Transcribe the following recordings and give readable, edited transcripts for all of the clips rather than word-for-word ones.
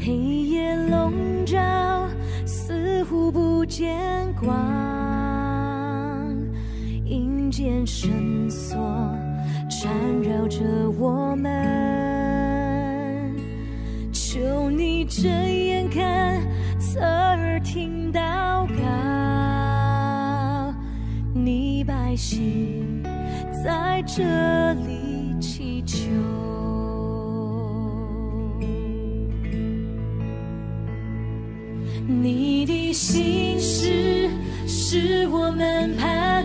黑夜笼罩，似乎不见光，阴间绳索缠绕着我们，求你睁眼看，侧耳听祷告，你百姓在这里祈求。你的心事是我们盼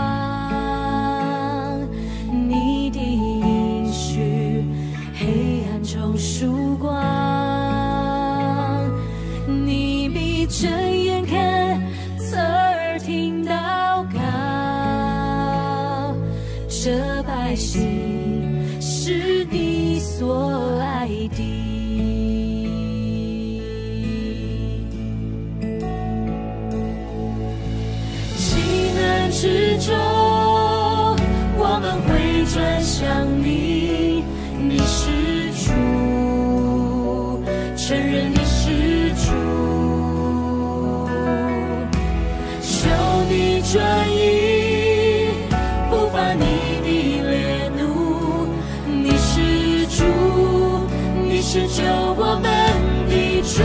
望，你的应许黑暗中曙光，你闭着眼看，侧耳听祷告，这百姓是你所爱的。之中，我们会转向你，你是主，承认你是主，求你转移，不发你的烈怒，你是主，你是救我们的主。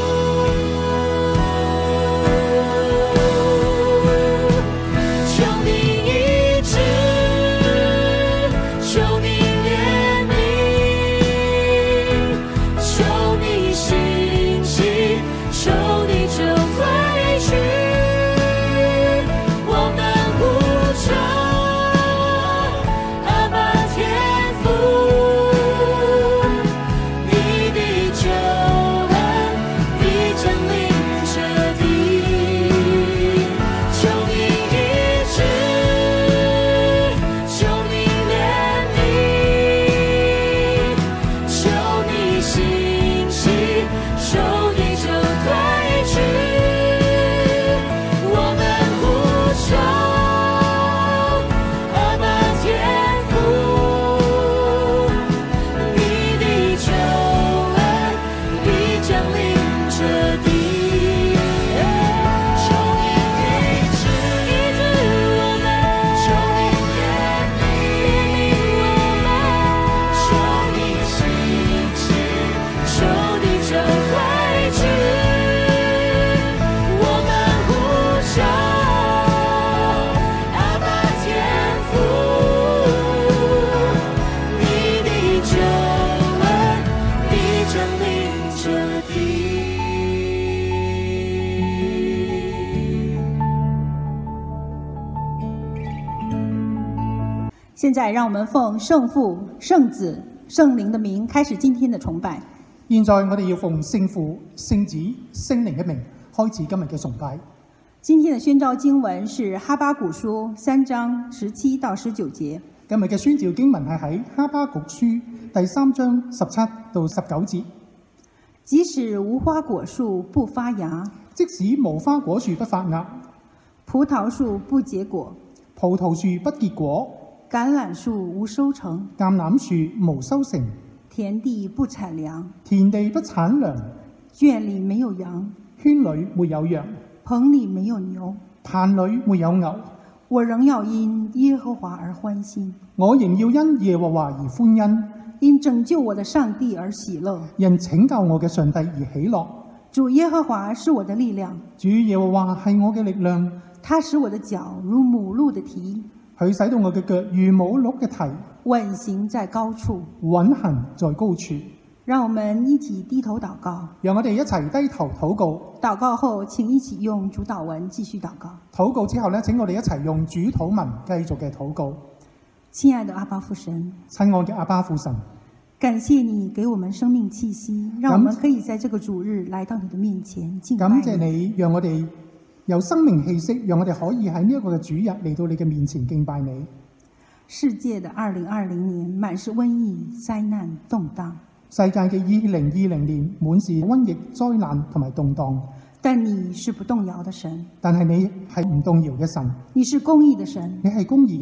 现在让我们奉圣父、圣子、圣灵的名开始今天的崇拜。 現在我哋要奉聖父、聖子、聖靈嘅名開始今日嘅崇拜。 今天的宣召經文是哈巴谷書3章17到19節。 今日嘅宣召經文係喺哈巴谷書第3章17到19節。 即使無花果樹不發芽， 即使無花果樹不發芽， 葡萄樹不結果， 葡萄樹不結果， 橄欖樹無收成， 橄欖樹無收成， 田地不產糧， 田地不產糧， 圈裏沒有羊， 圈裏沒有羊， 棚裏沒有牛， 棚裏沒有牛。 我仍要因耶和華而歡心， 我仍要因耶和華而歡欣， 因拯救我的上帝而喜樂， 因拯救我嘅上帝而喜樂。 主耶和華是我的力量， 主耶和華係我嘅力量， 他使我的腳如母鹿的蹄， 佢使到我嘅腳如母鹿嘅蹄， 穩行在高處， 穩行在高處。 讓我們一起低頭禱告。 讓我哋一齊低頭禱告。 禱告後請一起用主禱文繼續禱告。 禱告之後呢，請我哋一齊用主禱文繼續嘅禱告。 親愛的阿爸父神， 親愛嘅阿爸父神， 感謝你給我們生命氣息，讓我們可以在這個主日來到你的面前敬拜你。 感謝你，讓我哋有生命氣息，讓我哋可以喺呢一個嘅主日嚟到你嘅面前敬拜你。 世界的2020年滿是瘟疫、災難、動盪。 世界嘅2020年滿是瘟疫、災難同埋動盪。 但你是不動搖的神， 但係你係唔動搖嘅神， 你是公義的神， 你係公義嘅神。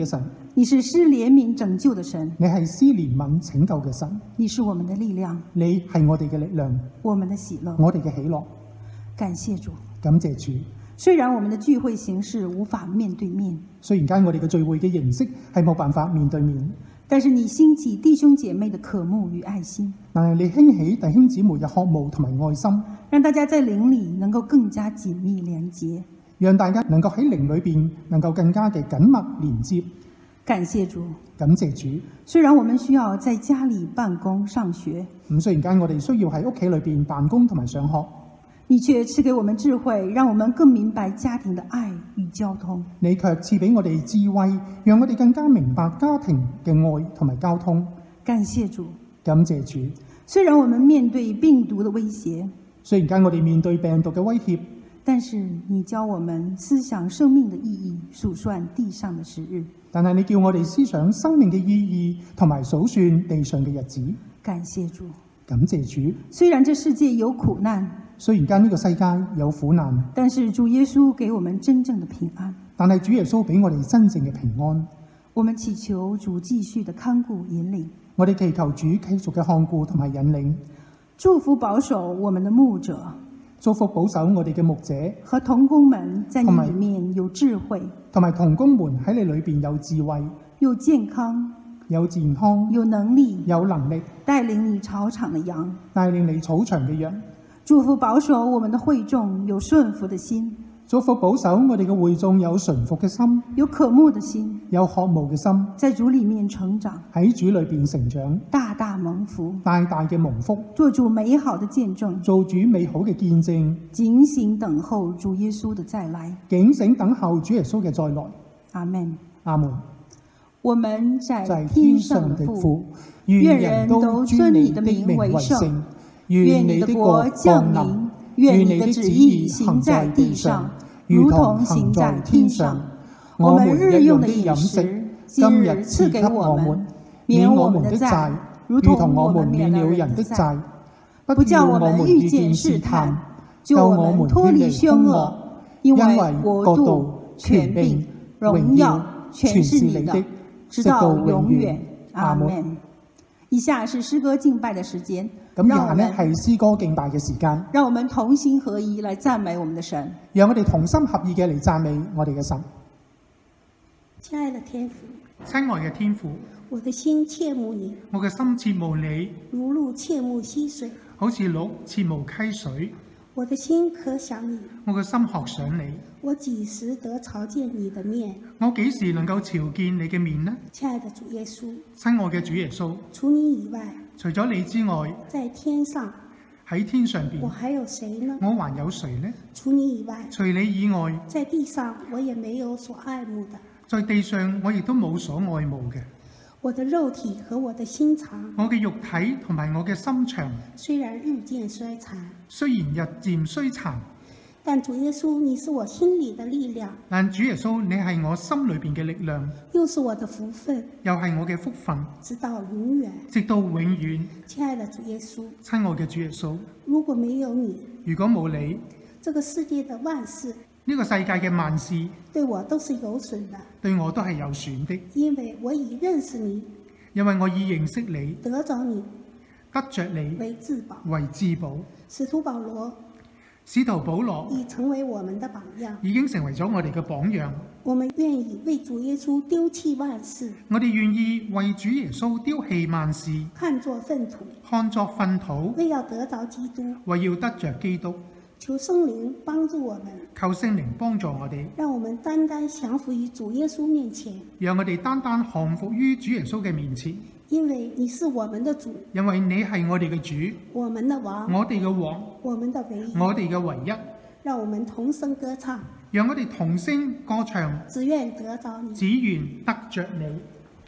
你是施怜悯拯救的神， 你係施憐憫拯救嘅神， 你是我們的力量， 你係我哋嘅力量， 我們的喜樂。 我哋嘅喜樂。 感謝主。 感謝主。 雖然我們的聚會形式無法面對面， 雖然間我哋嘅聚會嘅形式係冇辦法面對面， 但是你興起弟兄姐妹的渴慕與愛心， 但係你興起弟兄姊妹嘅渴慕同埋愛心， 讓大家在靈裡能夠更加緊密連結， 讓大家能夠喺靈裏邊能夠更加嘅緊密連接。 感謝主。 感謝主。 雖然我們需要在家裡辦公上學， 雖然間我哋需要喺屋企裏邊辦公同埋上學， 你卻賜給我們智慧，讓我們更明白家庭的愛與交通。 你卻賜俾我哋智慧，讓我哋更加明白家庭嘅愛同埋交通。 感謝主。 感謝主。 雖然我們面對病毒的威脅， 雖然間我哋面對病毒嘅威脅， 但是你教我們思想生命的意義，數算地上的時日。 但係你叫我哋思想生命嘅意義同埋數算地上嘅日子。 感謝主。 感謝主。 雖然這世界有苦難， 雖然間呢個世界有苦難， 但是主耶穌給我們真正的平安。 但係主耶穌俾我哋真正嘅平安。 我們祈求主繼續的看顧引領。 我哋祈求主繼續嘅看顧同埋引領。 祝福保守我們的牧者， 祝福保守我哋嘅牧者和同工們在你裡面有智慧， 同埋同工們喺你裏邊有智慧、 有健康、 有健康、 有能力、 有能力帶領你草場的羊， 帶領你草場嘅羊。 祝福保守我們的會眾有順服的心， 祝福保守我哋嘅會眾有順服嘅心， 有渴慕的心， 有渴慕嘅心， 在主裡面成長， 喺主裏邊成長， 大大蒙福， 大大嘅蒙福， 做主美好的見證， 做主美好嘅見證， 警醒等候主耶穌的再來， 警醒等候主耶穌嘅再來。 阿們。 阿門。 我們在天上的父，願人都尊你的名為聖。願你的國降臨，願你的旨意行在地上，如同行在天上。我們日用的飲食，今日賜給我們，免我們的債，如同我們免了人的債。不叫我們遇見試探，救我們脫離兇惡。因為國度、權柄、榮耀，全是你的，直到永遠。阿門。 以下是詩歌敬拜的時間。 咁以下呢係詩歌敬拜嘅時間， 讓我們同心合意來讚美我們的神。 讓我哋同心合意嘅嚟讚美我哋嘅神。 親愛的天父， 親愛嘅天父， 我的心切慕你， 我嘅心切慕你， 如鹿切慕溪水， 好似鹿切慕溪水。 我的心可想你， 我嘅心學想你。 我幾時得朝見你的面？ 我幾時能夠朝見你嘅面呢？ 親愛的主耶穌， 親愛嘅主耶穌， 除你以外， 除咗你之外， 在天上， 喺天上邊， 我還有誰呢？ 我還有誰呢？ 除你以外， 除你以外， 在地上我也沒有所愛慕的， 在地上我亦都冇所愛慕嘅。 我的肉體和我的心腸， 我嘅肉體同埋我嘅心腸， 雖然日漸衰殘， 雖然日漸衰殘， 但主耶穌你是我心裡的力量， 但主耶穌你係我心裏邊嘅力量， 又是我的福分， 又係我嘅福分， 直到永遠。 直到永遠。 親愛的主耶穌， 親愛嘅主耶穌， 如果沒有你， 如果冇你， 這個世界的萬事， 呢個世界嘅萬事對我都是有損的， 對我都係有損的， 因為我已認識你， 因為我已認識你， 得着你， 得着你為至寶。 為至寶。 使徒保羅已成為我們的榜樣， 已經成為咗我哋嘅榜樣。 我們願意為主耶穌丟棄萬事， 我哋願意為主耶穌丟棄萬事， 看作糞土， 看作糞土， 為要得着基督， 為要得着基督。 求聖靈幫助我們， 求聖靈幫助我哋， 讓我們單單降服於主耶穌面前， 讓我哋單單降服於主耶穌嘅面前。 因為你是我們的主， 因為你係我哋嘅主， 我們的王， 我哋嘅王， 我們的唯一， 我哋嘅唯一。 讓我們同聲歌唱， 讓我哋同聲歌唱， 只願得着你， 只願得着你。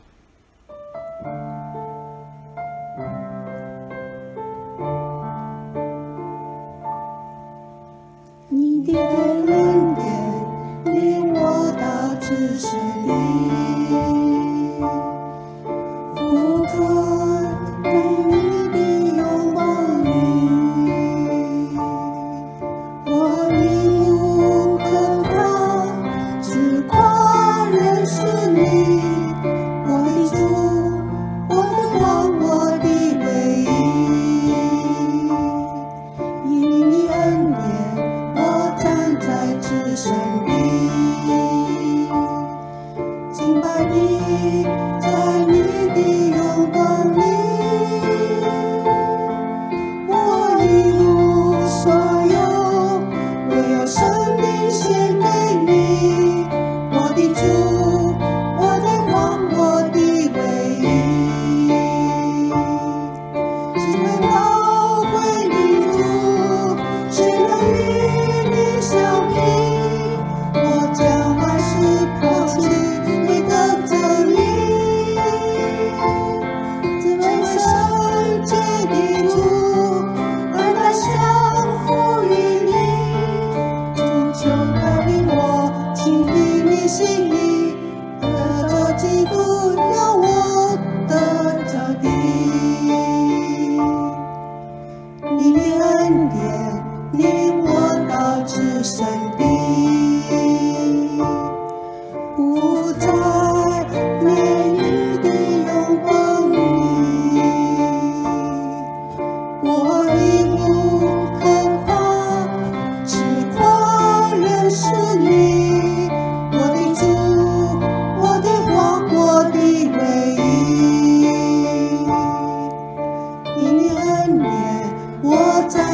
你的恩典領我到至聖地，父子在你的擁抱裡，我領悟更高，只誇認識你。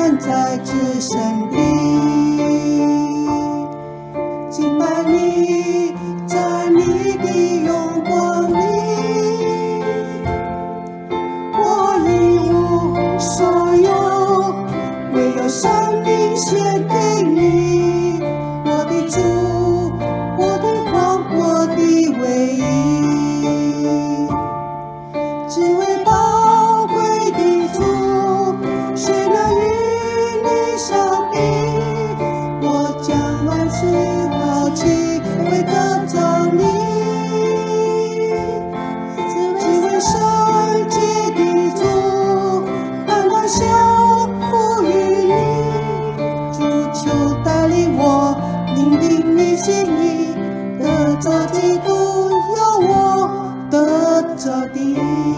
站在至圣地，敬拜你，在你的荣光里，我一无所有，唯有生命献给你，我的主，我的王，我的唯一，只为宝贵的主，谁能与你相比？我将万事抛弃，为得着你，只为圣洁的主，单单降服于你。主求带领我，聆听你心意，得着基督，有我得着的。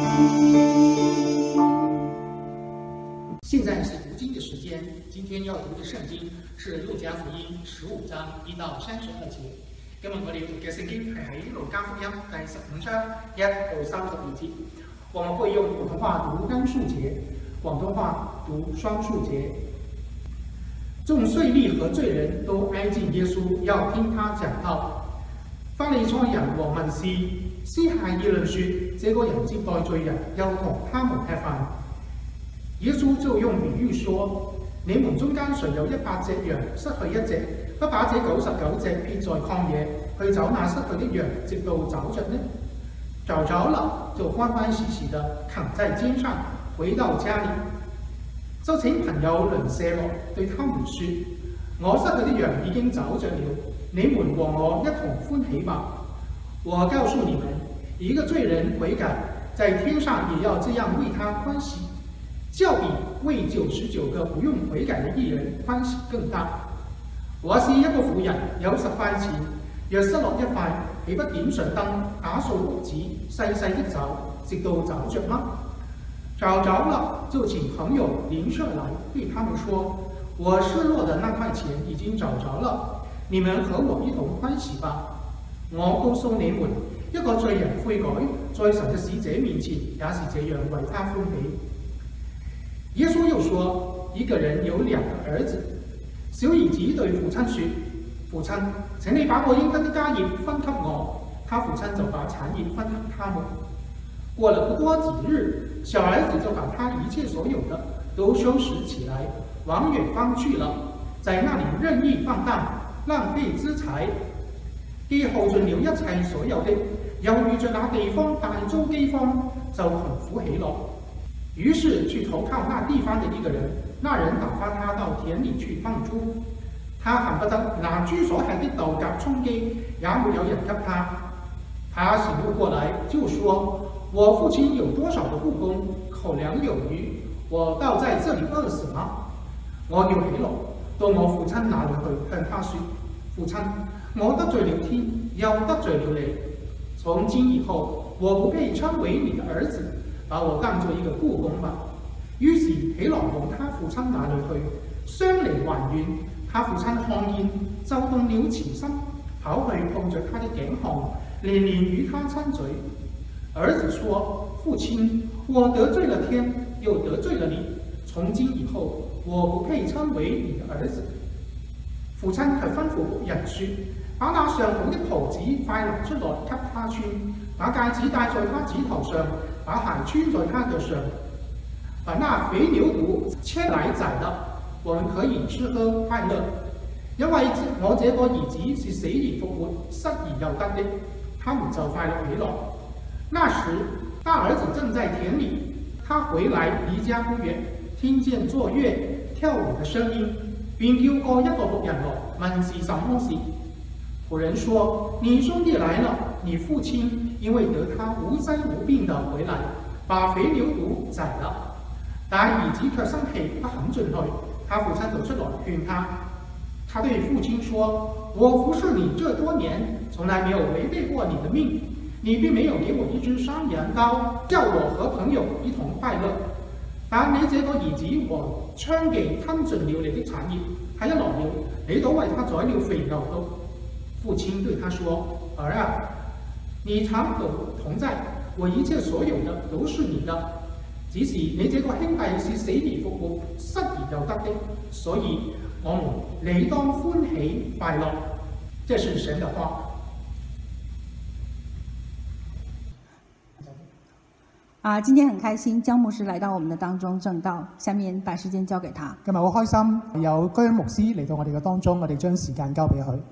现在是读经的时间，今天要讀嘅聖經是路加福音15章1到32節。今日我哋要讀嘅聖經係喺路加福音第15章1到32節。我們會用普通話讀單數節，廣東話讀雙數節。眾稅吏和罪人都挨近耶穌，要聽他講道。法利賽人和文士私下議論說，這個人接待罪人，又同他們吃飯。耶穌就用比喻說：你們中間誰有100隻羊，失去一隻，不把這99隻撇在曠野，去找那失去的羊，直到找着呢？找着了，就歡歡喜喜地扛在肩上，回到家裡，就請朋友鄰舍來，對他們說：我失去的羊已經找着了，你們和我一同歡喜吧。我告訴你們，一個罪人悔改，在天上也要這樣為他歡喜，較比為99個不用悔改的義人歡喜更大。或是一個婦人有10塊錢，若失落1塊，豈不點上燈，打掃屋子，細細的找，直到找着嗎？找着了，就請朋友鄰舍來，對他們說：我失落的那塊錢已經找着了，你們和我一同歡喜吧。我告訴你們，一個罪人悔改，在神的使者面前也是這樣為他歡喜。耶穌又說，一個人有2個兒子，小兒子對父親說：父親，請你把我應得的家業分給我。他父親就把產業分給他們。過了不多幾日，小兒子就把他一切所有的都收拾起來，往遠方去了，在那裡任意放蕩，浪費資財，既耗盡了一切所有的，又遇着那地方大遭饑荒，就很苦喜樂。於是去投靠那地方的一個人，那人打發他到田裡去放豬，他恨不得拿豬所吃的豆莢充飢，也沒有人給他。他醒悟過來，就說：我父親有多少的雇工，口糧有餘，我倒在這裡餓死嗎？我要起來，到我父親那裡去，向他說：父親，我得罪了天，又得罪了你，從今以後，我不配稱為你的兒子，把我當作一個雇工吧。於是起來往他父親那裡去，相離還遠。他父親看見，就動了慈心，跑去抱着他的頸項，連連與他親嘴。兒子說：父親，我得罪了天，又得罪了你，從今以後，我不配稱為你的兒子。父親卻吩咐僕人說：把那上好的袍子快拿出來給他穿，把戒指戴在他指頭上，把鞋穿在他腳上，把那肥牛犢牽來宰了，我們可以吃喝快樂。因為我這個兒子是死而復活，失而又得的。他們就快樂起來。那時大兒子正在田裡，他回來離家不遠，聽見作樂跳舞的聲音，便叫過一個僕人來問是什麼事。僕人說：你兄弟來了，你父親因為得他無災無病的回來，把肥牛犢宰了。但兒子卻生氣，不肯進去。他父親就出來勸他。他對父親說：我服侍你這多年，從來沒有違背過你的命，你並沒有給我一隻山羊羔，叫我和朋友一同快樂。但你這個兒子和娼妓吞盡了你的產業，他一來了，你倒為他宰了肥牛犢。父親對他說：兒啊，你常和我同在，我一切所有的都是你的。 只是你這個兄弟是死而復活，失而又得的，所以我們理當歡喜快樂。這是神的話。 今天很開心，姜牧師來到我們的當中證道，下面把時間交給他。 今日好開心有居牧師嚟到我哋嘅當中，我哋將時間交俾佢。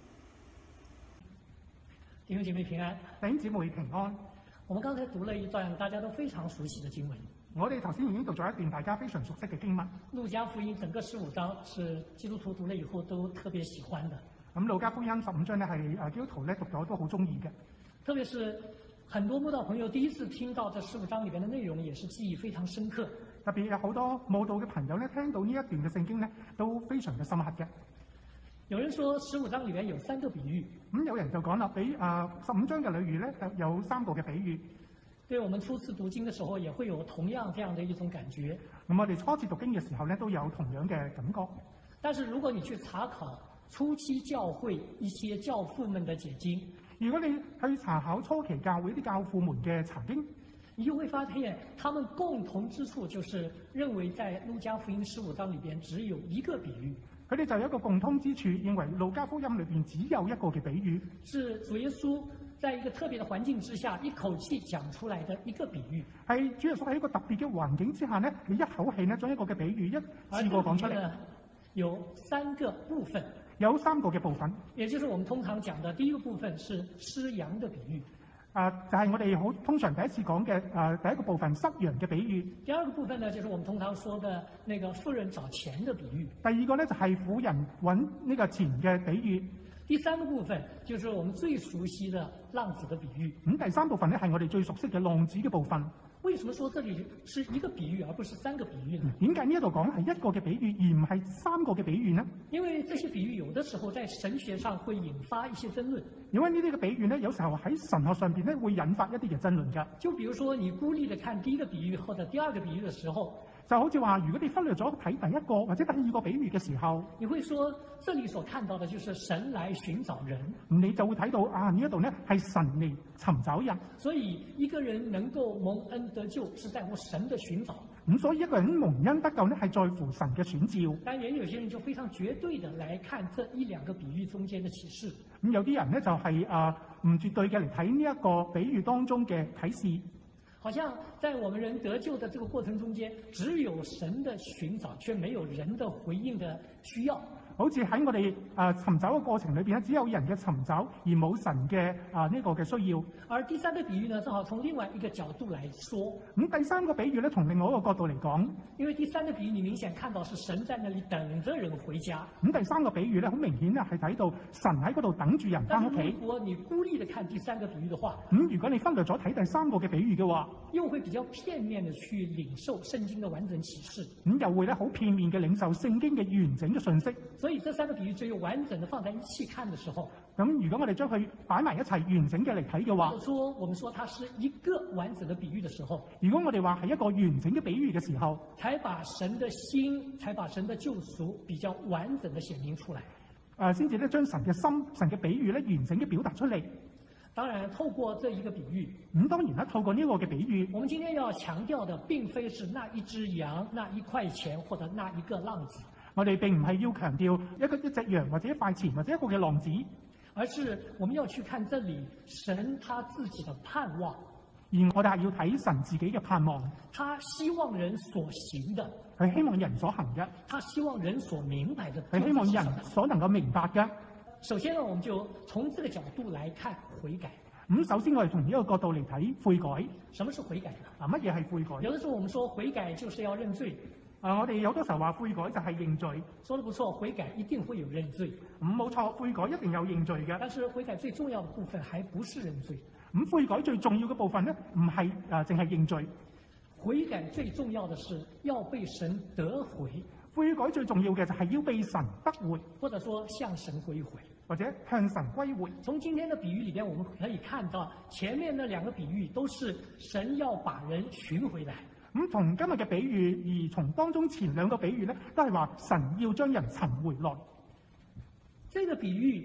弟兄姐妹平安， 弟兄姊妹平安。 我們剛才讀了一段大家都非常熟悉的經文。 我哋頭先已經讀咗一段大家非常熟悉嘅經文。 路加福音整個15章是基督徒讀了以後都特別喜歡的。 咁路加福音15章咧係基督徒咧讀咗都好中意嘅。 特別是很多慕道朋友第一次聽到這15章裏邊的內容，也是記憶非常深刻。 特別有好多慕道嘅朋友咧，聽到呢一段嘅聖經咧，都非常嘅深刻嘅。 有人說15章裏邊有3個比喻。 有人就講啦，俾15章嘅裏邊咧有3個嘅比喻。 對我們初次讀經嘅時候，也會有同樣這樣的一種感覺。 咁我哋初次讀經嘅時候咧，都有同樣嘅感覺。 但是如果你去查考初期教會一些教父們的解經， 如果你去查考初期教會啲教父們嘅查經， 你就會發現他們共同之處就是認為在路加福音15章裏邊只有一個比喻。 佢哋就有一個共通之處，認為路加福音裏邊只有一個嘅比喻， 是主耶穌在一個特別的環境之下一口氣講出來的一個比喻。 係主耶穌喺一個特別嘅環境之下呢，你一口氣呢將一個嘅比喻一次過講出嚟。 有3個部分。 有3個嘅部分， 也就是我們通常講的第一個部分是失羊的比喻。 就係我哋好通常第一次講嘅第一個部分失羊嘅比喻。 第二個部分呢，就是我們通常說的那個婦人找錢的比喻。 第二個呢，就係婦人揾呢個錢嘅比喻。 第3個部分就是我們最熟悉的浪子的比喻。 第3部分呢，係我哋最熟悉嘅浪子嘅部分。 為什麼說這裡是一個比喻，而不是3個比喻呢？ 點解呢一度講係一個嘅比喻，而唔係3個嘅比喻呢？ 因為這些比喻有的時候在神學上會引發一些爭論。 因為呢啲嘅比喻呢，有時候喺神學上邊咧會引發一啲嘅爭論㗎。 就比如說你孤立地看第一個比喻或者第二個比喻嘅時候， 就好似話，如果你忽略咗睇第一個或者第二個比喻嘅時候， 你會說這裡所看到的就是神來尋找人， 你就會睇到呢一度呢係神嚟尋找人。 所以一個人能夠蒙恩得救，是在乎神的尋找。 所以一個人蒙恩得救呢，係在乎神嘅選召。 但也有些人就非常絕對的來看這1-2個比喻中間的啟示。 有啲人呢，就係唔絕對嘅嚟睇呢一個比喻當中嘅啟示。 好像在我們人得救的這個過程中間，只有神的尋找，卻沒有人的回應的需要。 好似喺我哋尋找嘅過程裏邊咧，只有人嘅尋找，而冇神嘅呢個嘅需要。 而第3個比喻呢，正好從另外一個角度來說。 第3個比喻咧，從另外一個角度嚟講， 因為第3個比喻你明顯看到是神在那裡等着人回家。 第3個比喻咧，好明顯咧係睇到神喺嗰度等住人翻屋企。 如果你孤立地看第3個比喻的話， 如果你忽略咗睇第3個嘅比喻嘅話， 又會比較片面地去領受聖經的完整啟示。 又會咧好片面嘅領受聖經嘅完整嘅信息。 所以這3個比喻只有完整的放在一起看的時候， 如果我哋將佢擺埋一齊完整嘅嚟睇嘅話， 我們說它是一個完整的比喻的時候， 如果我哋話係一個完整嘅比喻嘅時候， 才把神的心，才把神的救贖比較完整的顯明出來， 先至咧將神嘅心、神嘅比喻咧完整嘅表達出嚟。 當然，透過這一個比喻， 當然啦，透過呢個嘅比喻， 我們今天要強調的並非是那一隻羊、那1塊錢或者那一個浪子。 我哋並唔係要強調一隻羊或者1塊錢或者一個嘅浪子， 而是我們要去看這裡神他自己的盼望， 而我哋係要睇神自己嘅盼望。 他希望人所行的， 係希望人所行嘅； 他希望人所明白的， 係希望人所能夠明白嘅。 首先呢，我們就從這個角度來看悔改。 首先我哋從呢個角度嚟睇悔改。 什麼是悔改呢？ 乜嘢係悔改？ 有的時候我們說悔改就是要認罪。 我哋有多時候話悔改就係認罪。 說得不錯，悔改一定會有認罪。 冇錯，悔改一定有認罪嘅。 但是悔改最重要的部分還不是認罪。 悔改最重要嘅部分呢，唔係淨係認罪。 悔改最重要的是要被神得回。 悔改最重要嘅就係要被神得回， 或者說向神歸回， 或者向神歸回。 從今天的比喻裏邊，我們可以看到前面的2個比喻都是神要把人尋回來。 從今日嘅比喻，而從當中前2個比喻呢，都係話神要將人尋回來。 這個比喻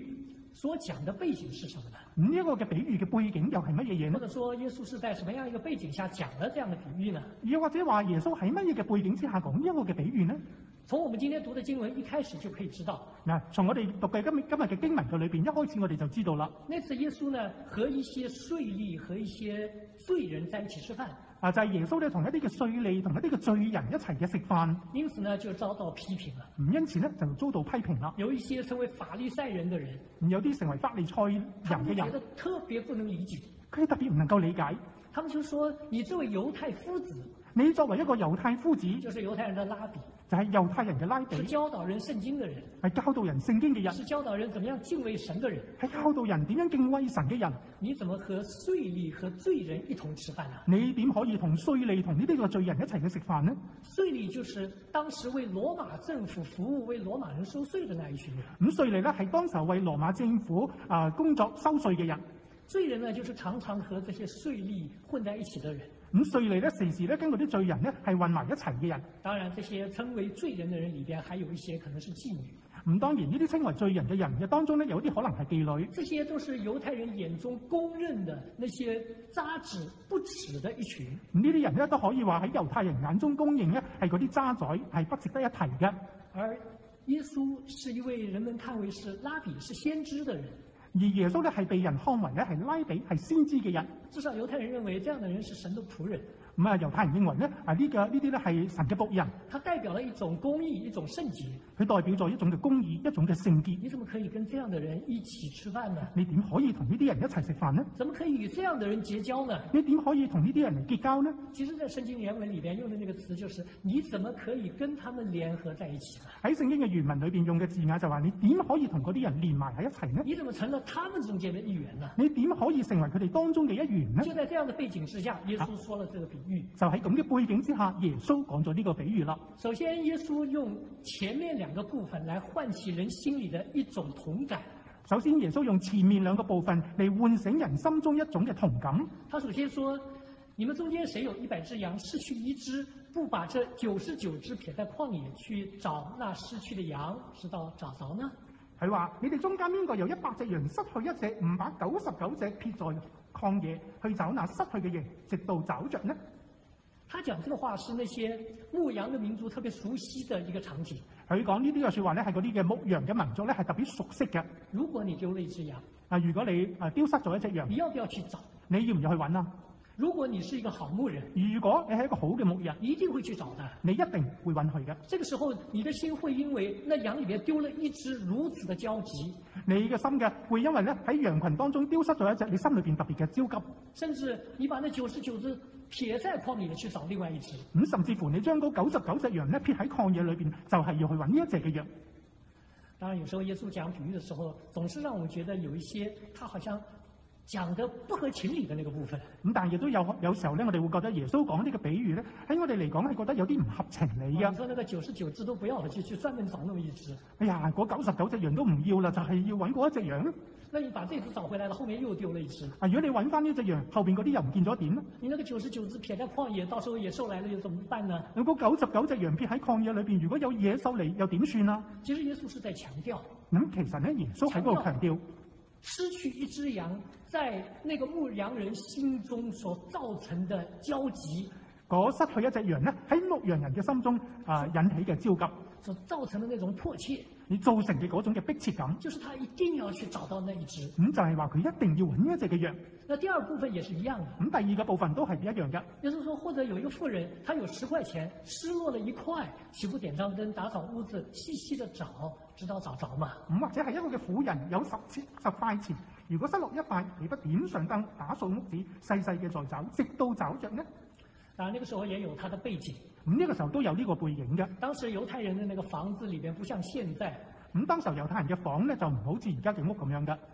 所講的背景是什麼呢？ 呢一個嘅比喻嘅背景又係乜嘢嘢呢？ 或者說耶穌是在什麼樣一個背景下講了這樣的比喻呢？ 又或者話耶穌喺乜嘢嘅背景之下講呢一個嘅比喻呢？ 從我們今天讀的經文一開始就可以知道。 從我哋讀嘅今日嘅經文嘅裏邊，一開始我哋就知道啦。 那次耶穌呢，和一些稅吏和一些罪人在一起吃飯。 就係耶穌咧同一啲嘅稅吏同一啲嘅罪人一齊嘅食飯， 因此呢就遭到批評了。 因此呢就遭到批評啦。 有一些成為法利賽人的人， 有啲成為法利賽人嘅人， 覺得特別不能理解， 佢哋特別唔能夠理解。 他們就說：你這位猶太夫子， 你作為一個猶太夫子， 就是猶太人的拉比， 就係猶太人嘅拉比， 是教導人聖經的人， 係教導人聖經嘅人， 是教導人怎麼樣敬畏神的人， 係教導人點樣敬畏神嘅人。 你怎麼和稅吏和罪人一同吃飯呢？ 你點可以同稅吏同呢啲個罪人一齊去食飯呢？ 稅吏就是當時為羅馬政府服務、為羅馬人收稅的那一群人。 咁稅吏呢係當時候為羅馬政府工作收稅嘅人。 罪人呢，就是常常和這些稅吏混在一起的人。 咁稅吏呢，時時咧跟嗰啲罪人呢係混埋一齊嘅人。 當然，這些稱為罪人的人裏邊，還有一些可能是妓女。 咁當然呢啲稱為罪人嘅人嘅當中呢，有啲可能係妓女。 這些都是猶太人眼中公認的那些渣滓不恥的一群。 咁呢啲人呢，都可以話喺猶太人眼中公認呢係嗰啲渣滓，係不值得一提嘅。 而耶穌是一位人們看為是拉比、是先知的人。 而耶穌咧係被人看為咧係拉比係先知嘅人， 至少猶太人認為這樣的人是神的僕人。 咁猶太人認為咧呢啲咧係神嘅僕人。 他代表了一種公義、一種聖潔。 佢代表咗一種嘅公義、一種嘅聖潔。 你怎麼可以跟這樣的人一起吃飯呢？ 你點可以同呢啲人一齊食飯呢？ 怎麼可以與這樣的人結交呢？ 你點可以同呢啲人嚟結交呢？ 其實在聖經原文裏邊用的那個詞就是你怎麼可以跟他們聯合在一起呢？ 喺聖經嘅原文裏邊用嘅字眼就話你點可以同嗰啲人連埋喺一齊呢？ 你怎麼成了他們中間的一員呢？ 你點可以成為佢哋當中嘅一員呢？ 就在這樣的背景之下，耶穌說了這個比喻。 就喺咁嘅背景之下，耶穌講咗呢個比喻啦。 首先，耶穌用前面兩個部分來喚起人心裏的一種同感。 首先，耶穌用前面兩個部分嚟喚醒人心中一種嘅同感。 他首先說：你們中間誰有100隻羊，失去一隻，不把這99隻撇在曠野去找那失去的羊，直到找着呢？ 佢話：你哋中間邊個有100隻羊，失去一隻，唔把99隻撇在曠野去找那失去嘅羊，直到找着呢？ 他講這個話是那些牧羊的民族特別熟悉的一個場景。 佢講呢啲嘅說話咧，係嗰啲嘅牧羊嘅民族咧，係特別熟悉嘅。 如果你丟了一隻羊， 如果你丟失咗一隻羊， 你要不要去找？ 你要唔要去揾啊？ 如果你是一個好牧人， 如果你係一個好嘅牧人， 一定會去找的。 你一定會揾佢嘅。 這個時候，你的心會因為那羊裏面丟了一隻如此的焦急， 你嘅心嘅會因為咧喺羊群當中丟失咗一隻，你心裏邊特別嘅焦急， 甚至你把那99隻撇在曠野去找另外一隻。 甚至乎你將嗰99隻羊咧撇喺曠野裏邊，就係要去揾呢一隻嘅羊。 當然，有時候耶穌講比喻的時候，總是讓我們覺得有一些他好像講得不合情理的那個部分。 但係亦都有時候咧，我哋會覺得耶穌講呢個比喻咧，喺我哋嚟講係覺得有啲唔合情理嘅。 你說那個99隻都不要了，去專門找那麼一隻。 哎呀，嗰99隻羊都唔要啦，就係要揾嗰一隻羊。 那你把這隻找回來了，後面又丟了一隻。 如果你揾翻呢隻羊，後邊嗰啲又唔見咗點呢？ 你那個99隻撇在曠野，到時候野獸來了又怎麼辦呢？ 有嗰99隻羊撇喺曠野裏邊，如果有野獸嚟，又點算啊？ 其實耶穌是在強調。 其實咧，耶穌喺嗰度強調， 失去一隻羊，在那個牧羊人心中所造成的焦急。 嗰失去一隻羊咧，喺牧羊人嘅心中引起嘅焦急， 所造成的那種迫切， 你造成嘅嗰種嘅迫切感， 就是他一定要去找到那一隻。 就係話佢一定要揾呢一隻嘅羊。 那第二部分也是一樣的。 第二個部分都係一樣嘅。 也就是說，或者有一個婦人，她有10塊錢，失落了1塊，豈不點張燈，打掃屋子，細細的找，直到找着嘛？ 或者係一個嘅婦人有10塊錢，如果失落1塊，豈不點上燈，打掃屋子，細細嘅再找，直到找着呢？ 當然，那個時候也有它的背景。 呢個時候都有呢個背景嘅。 當時猶太人的那個房子裏邊，不像現在。 當時候猶太人嘅房咧就唔好似而家嘅屋咁樣嘅。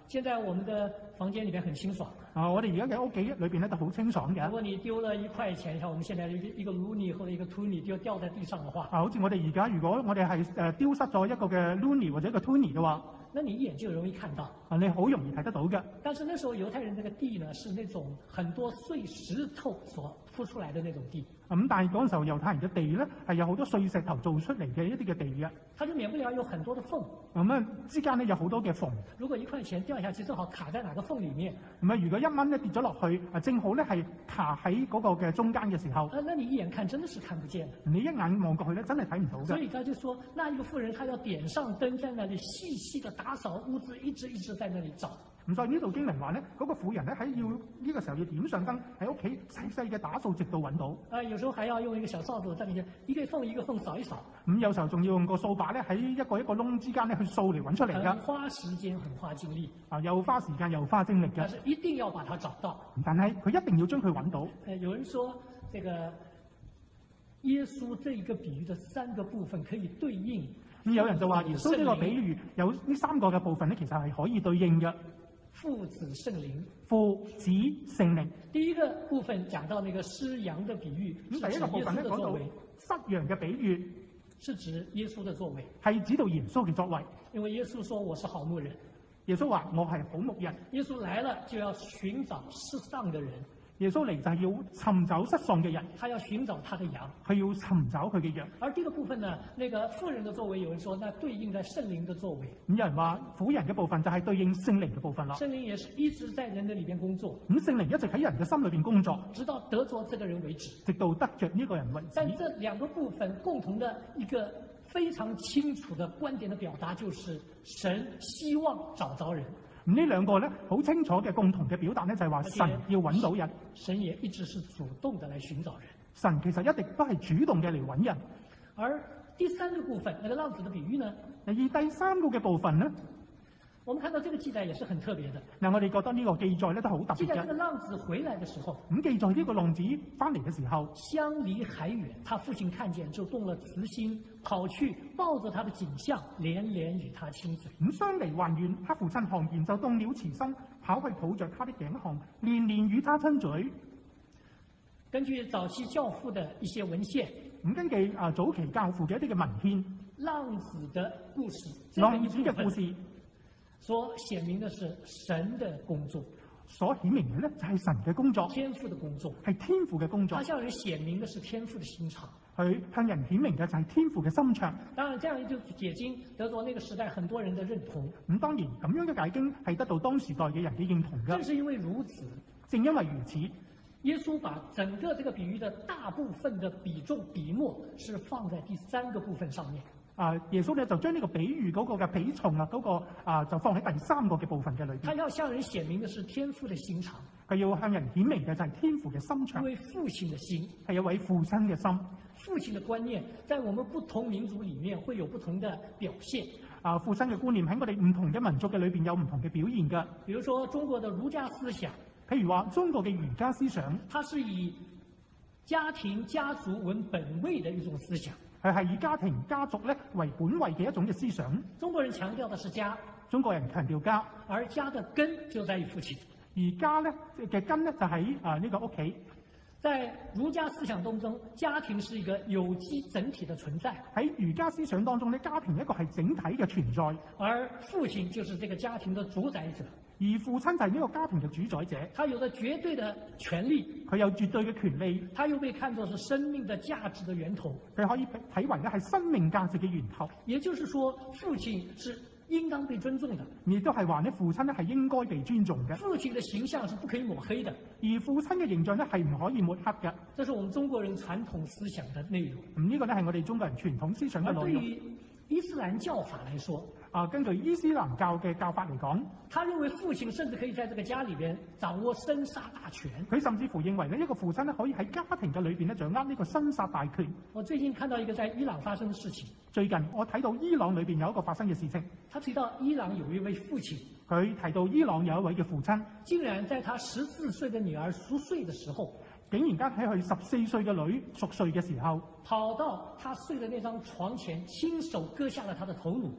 现在我们的房间里边很清爽。 我哋而家嘅屋企裏邊咧都好清爽嘅。 如果你丟了1塊錢，像我們現在一個 loonie 或者一個 toonie 掉在地上的話， 好似我哋而家如果我哋係丟失咗一個嘅 loonie 或者一個 toonie 嘅話， 那你一眼就容易看到。 你好容易睇得到嘅。 但是那時候猶太人這個地呢，是那種很多碎石頭所鋪出來的那種地。 但係嗰陣時候猶太人嘅地咧係有好多碎石頭做出嚟嘅一啲嘅地嘅。 它就免不了有很多的縫。 之間咧有好多嘅縫。 如果1塊錢掉下去，正好卡在哪個縫裡面。 如果1蚊咧跌咗落去，正好咧係卡喺嗰個嘅中間嘅時候。 那你一眼看真的是看不見。 你一眼望過去咧，真係睇唔到嘅。 所以他就說，那一個婦人，她要點上燈，在那裡細細的打掃屋子，一直在那裡找。 所以呢度經文話咧，嗰個婦人咧要呢個時候要點上燈，喺屋企細細嘅打掃，直到揾到。 有時候還要用一個小掃帚在裡面一個縫一個縫掃一掃。 有時候仲要用個掃把咧喺一個一個窿之間咧去掃嚟揾出嚟㗎。 很花時間，很花精力。 又花時間又花精力嘅。 但是一定要把它找到。 但係佢一定要將佢揾到。 有人說，這個耶穌這一個比喻的3個部分可以對應。 有人就話耶穌呢個比喻有呢3個嘅部分咧，其實係可以對應嘅。 父子聖靈， 父子聖靈。 第一個部分講到那個失羊的比喻， 第一個部分咧講到失羊嘅比喻， 是指耶穌的作為， 係指到耶穌嘅作為。 因為耶穌說我是好牧人， 耶穌話我係好牧人。 耶穌來了就要尋找失喪的人。 耶穌嚟就係要尋找失喪嘅人， 他要尋找他的羊， 佢要尋找佢嘅羊。 而這個部分呢，那個婦人的作為，有人說那對應在聖靈的作為。 有人話婦人嘅部分就係對應聖靈嘅部分啦。 聖靈也是一直在人的裏邊工作。 聖靈一直喺人嘅心裏邊工作， 直到得着這個人為止， 直到得着呢個人為止。 但這2個部分共同的一個非常清楚的觀點的表達，就是神希望找着人。 呢2個咧好清楚嘅共同嘅表達咧，就係話神要揾到人。 神也一直是主動的來尋找人。 神其實一直都係主動嘅嚟揾人。 而第3個部分，那個浪子的比喻呢？ 而第3個嘅部分呢， 我們看到這個記載也是很特別的。 我哋覺得呢個記載咧都好特別嘅。 記載這個浪子回來的時候， 記載呢個浪子翻嚟嘅時候， 相離還遠，他父親看見就動了慈心，跑去抱着他的頸項，連連與他親嘴。 相離還遠，他父親看見就動了慈心，跑去抱着他的頸項，連連與他親嘴。 根據早期教父的一些文獻， 根據早期教父嘅一啲嘅文獻， 浪子的故事， 浪子嘅故事所顯明的是神的工作， 所顯明嘅咧就係神嘅工作， 天父的工作， 係天父嘅工作。 他向人顯明的是天父的心腸， 佢向人顯明嘅就係天父嘅心腸。 當然，這樣就解經得到那個時代很多人的認同。 當然咁樣嘅解經係得到當時代嘅人嘅認同嘅。 正是因為如此， 正因為如此， 耶穌把整個這個比喻的大部分的比重筆墨是放在第3個部分上面。 耶穌咧就將呢個比喻嗰個嘅比重就放喺第3個嘅部分嘅裏邊。 他要向人顯明的是天父的心腸， 佢要向人顯明嘅就係天父嘅心腸， 一位父親的心， 係一位父親嘅心。 父親的觀念在我們不同民族裡面會有不同的表現。 父親嘅觀念喺我哋唔同嘅民族嘅裏邊有唔同嘅表現㗎。 比如說中國的儒家思想， 譬如話中國嘅儒家思想， 它是以家庭家族為本位的一種思想。 係以家庭家族咧為本位嘅一種嘅思想。 中國人強調的是家， 中國人強調家， 而家的根就在於父親。 而家咧嘅根咧就喺呢個屋企。 在儒家思想當中，家庭是一個有機整體的存在。 喺儒家思想當中咧，家庭一個係整體嘅存在， 而父親就是這個家庭的主宰者。 而父親就係呢個家庭嘅主宰者， 他有着絕對的權利， 佢有絕對嘅權利， 他又被看作是生命的價值的源頭， 佢可以睇為咧係生命價值嘅源頭。 也就是說，父親是應當被尊重的， 亦都係話呢父親咧係應該被尊重嘅。 父親的形象是不可以抹黑的， 而父親嘅形象咧係唔可以抹黑嘅。 這是我們中國人傳統思想的內容。 呢個咧係我哋中國人傳統思想嘅內容。 對於伊斯蘭教法來說， 根據伊斯蘭教嘅教法嚟講， 他認為父親甚至可以在這個家裏邊掌握生殺大權。 佢甚至乎認為呢一個父親咧可以喺家庭嘅裏邊咧掌握呢個生殺大權。 我最近看到一個在伊朗發生嘅事情。 最近我睇到伊朗裏邊有一個發生嘅事情。 他提到伊朗有一位父親， 佢提到伊朗有一位嘅父親， 竟然在他14歲嘅女兒熟睡嘅時候， 竟然間喺佢14歲嘅女熟睡嘅時候， 跑到他睡的那張床前，親手割下了他的頭顱。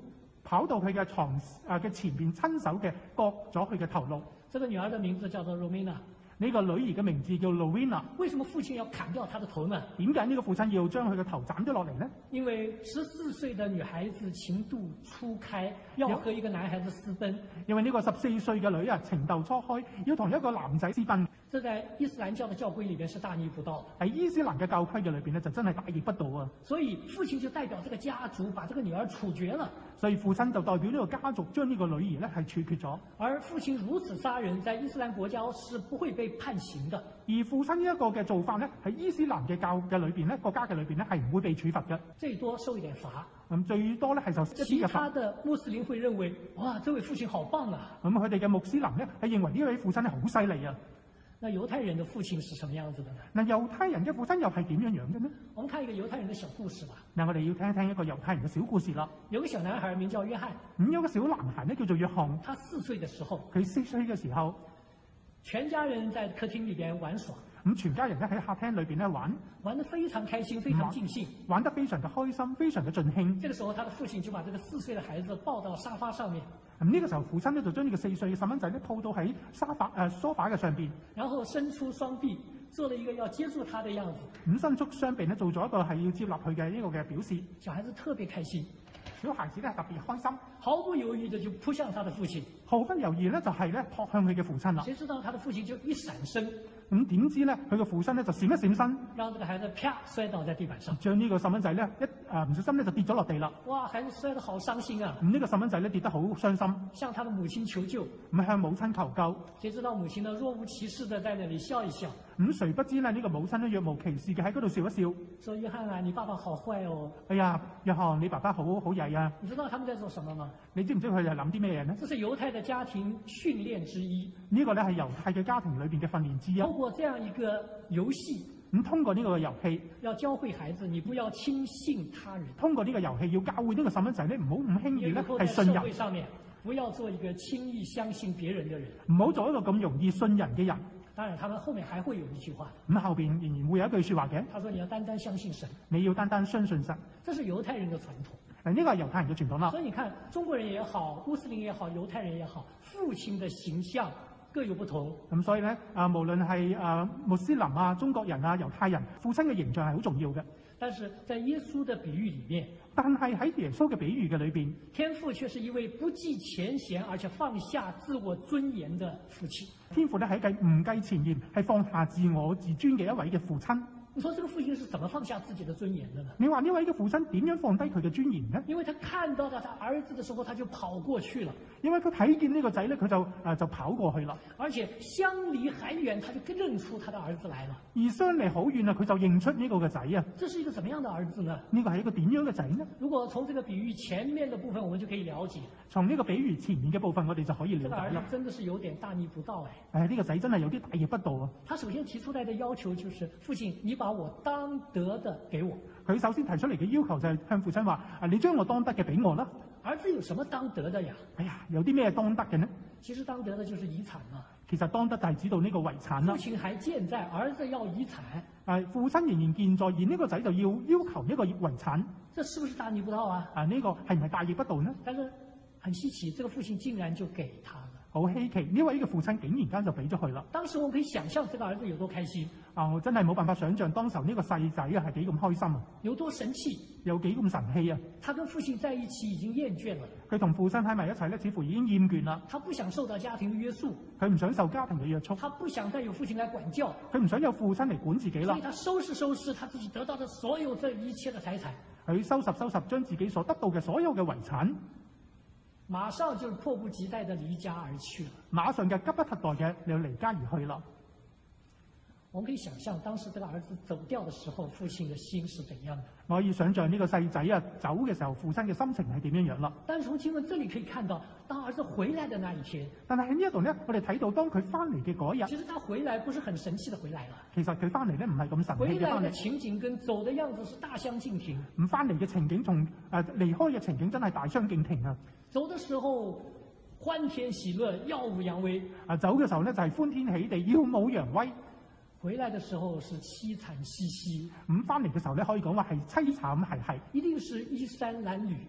跑到佢嘅床嘅前邊，親手嘅割咗佢嘅頭顱。 这个女儿的名字叫做 Romina。 呢個女兒嘅名字叫 Rowena。 為什麼父親要砍掉她的頭呢？ 點解呢個父親要將佢嘅頭斬咗落嚟呢？ 因為14歲的女孩子情竇初開，要和一個男孩子私奔。 因為呢個14歲嘅女啊，情竇初開，要同一個男仔私奔。 這在伊斯蘭教的教規裏邊是大逆不道。 喺伊斯蘭嘅教規嘅裏邊呢，就真係大逆不道啊！ 所以父親就代表這個家族，把這個女兒處決了。 所以父親就代表呢個家族將呢個女兒呢係處決咗。 而父親如此殺人，在伊斯蘭國家是不會被判刑的。 而父親呢一個嘅做法呢，喺伊斯蘭嘅教嘅裏邊呢，國家嘅裏邊呢係唔會被處罰嘅。 最多受一點罰。 最多呢係受一啲嘅罰。 其他的穆斯林會認為，哇，這位父親好棒啊！ 咁佢哋嘅穆斯林呢係認為呢位父親呢好犀利啊！ 那猶太人的父親是什麼樣子的呢？ 嗱，猶太人嘅父親又係點樣樣嘅呢？ 我們看一個猶太人的小故事吧。 嗱，我哋要聽一聽一個猶太人嘅小故事啦。 有個小男孩名叫約翰。 有個小男孩呢叫做約翰。 他4歲的時候， 佢4歲嘅時候， 全家人在客廳裏邊玩耍。 全家人咧喺客廳裏邊咧玩得非常開心，非常盡興， 玩得非常的開心，非常的盡興。 這個時候，他的父親就把這個4歲的孩子抱到沙發上面。 呢個時候，父親咧就將呢個4歲嘅細蚊仔咧抱到喺梳化嘅上邊， 然後伸出雙臂，做了一個要接住他的樣子。 伸出雙臂咧做咗一個係要接納佢嘅呢個嘅表示。 小孩子特別開心， 小孩子咧特別開心， 毫不猶豫的就撲向他的父親， 毫不猶豫咧就係咧撲向佢嘅父親啦。 誰知道他的父親就一閃身。 點知咧，佢嘅父親咧就閃一閃身， 讓這個孩子啪摔倒在地板上， 將呢個細蚊仔咧唔小心咧就跌咗落地啦。 哇！孩子摔得好傷心啊！ 呢個細蚊仔咧跌得好傷心， 向他的母親求救， 向母親求救。 誰知道母親呢若無其事的在那裡笑一笑。 誰不知呢？呢個母親呢若無其事嘅喺嗰度笑一笑。 說約翰啊，你爸爸好壞哦！ 哎呀，約翰，你爸爸好曳啊！ 你知道他們在做什麼嗎？ 你知唔知佢哋諗啲咩嘢呢？ 這是猶太的家庭訓練之一。 呢個咧係猶太嘅家庭裏邊嘅訓練之一。 透過這樣一個遊戲， 通過呢個遊戲， 要教會孩子，你不要輕信他人。 通過呢個遊戲，要教會呢個細蚊仔咧，唔好咁輕易咧係信人。 社會上面，不要做一個輕易相信別人嘅人。 唔好做一個咁容易信人嘅人。 當然，他們後面還會有一句話。 後邊仍然會有一句說話嘅。 他說：你要單單相信神。 你要單單相信神。 這是猶太人的傳統。 呢個係猶太人嘅傳統啦。 所以你看，中國人也好，穆斯林也好，猶太人也好，父親的形象各有不同。 所以咧，無論係穆斯林啊、中國人啊、猶太人，父親嘅形象係好重要嘅。 但是在耶穌的比喻裏面， 但係喺耶穌嘅比喻嘅裏邊， 天父卻是一位不計前嫌而且放下自我尊嚴的父親。 天父咧係唔計前嫌，係放下自我自尊嘅一位嘅父親。 你說這個父親是怎麼放下自己的尊嚴的呢？ 你話呢位嘅父親點樣放低佢嘅尊嚴呢？ 因為他看到他兒子的時候，他就跑過去了。 因為佢睇見呢個仔咧，佢就跑過去啦。 而且相離還遠，他就認出他的兒子來了。 而相離好遠啊，佢就認出呢個嘅仔啊。 這是一個怎麼樣的兒子呢？ 呢個係一個點樣嘅仔呢？ 如果從這個比喻前面的部分，我們就可以了解。 從呢個比喻前面嘅部分，我哋就可以了解啦。 這個兒子真的是有點大逆不道呢個仔真係有啲大逆不道啊！ 他首先提出來的要求就是：父親，你把我當得的給我。 佢首先提出嚟嘅要求就係向父親話：你將我當得嘅俾我啦。 兒子有什麼當得的呀？ 哎呀，有啲咩當得嘅呢？ 其實當得的就是遺產啦。 其實當得就係指到呢個遺產啦。 父親還健在，兒子要遺產。 父親仍然健在，而呢個仔就要求一個遺產。 這是不是大逆不道啊？ 呢個係唔係大逆不道呢？ 但是很稀奇，這個父親竟然就給他了。 好稀奇，呢位嘅父親竟然間就俾咗佢啦。 當時我們可以想象，這個兒子有多開心。 我真係冇辦法想象當時呢個細仔係幾咁開心啊！ 有多神氣， 有幾咁神氣啊！ 他跟父親在一起已經厭倦了。 佢同父親喺埋一齊咧，似乎已經厭倦啦。 他不想受到家庭的約束， 佢唔想受家庭嘅約束。 他不想再有父親來管教， 佢唔想有父親嚟管自己啦。 所以他收拾他自己得到的所有這一切的財產。 佢收拾將自己所得到嘅所有嘅遺產。 馬上就迫不及待地離家而去了。 馬上嘅急不及待嘅就離家而去啦。 我們可以想象當時這個兒子走掉的時候，父親的心是怎樣的。 我可以想象呢個細仔走嘅時候，父親嘅心情係點樣樣啦。 但從經文這裡可以看到，當兒子回來的那一天， 但係喺呢一度呢，我哋睇到當佢翻嚟嘅嗰日， 其實他回來不是很神氣的回來了。 其實佢翻嚟呢唔係咁神氣嘅翻嚟。 回來嘅情景跟走的樣子是大相徑庭。 唔翻嚟嘅情景同離開嘅情景真係大相徑庭啊！ 走的時候歡天喜樂，耀武揚威。 走嘅時候呢，就係歡天喜地，耀武揚威。 回來的時候是淒慘兮兮。 翻嚟嘅時候呢，可以講話係淒慘係。 一定是衣衫襤褸。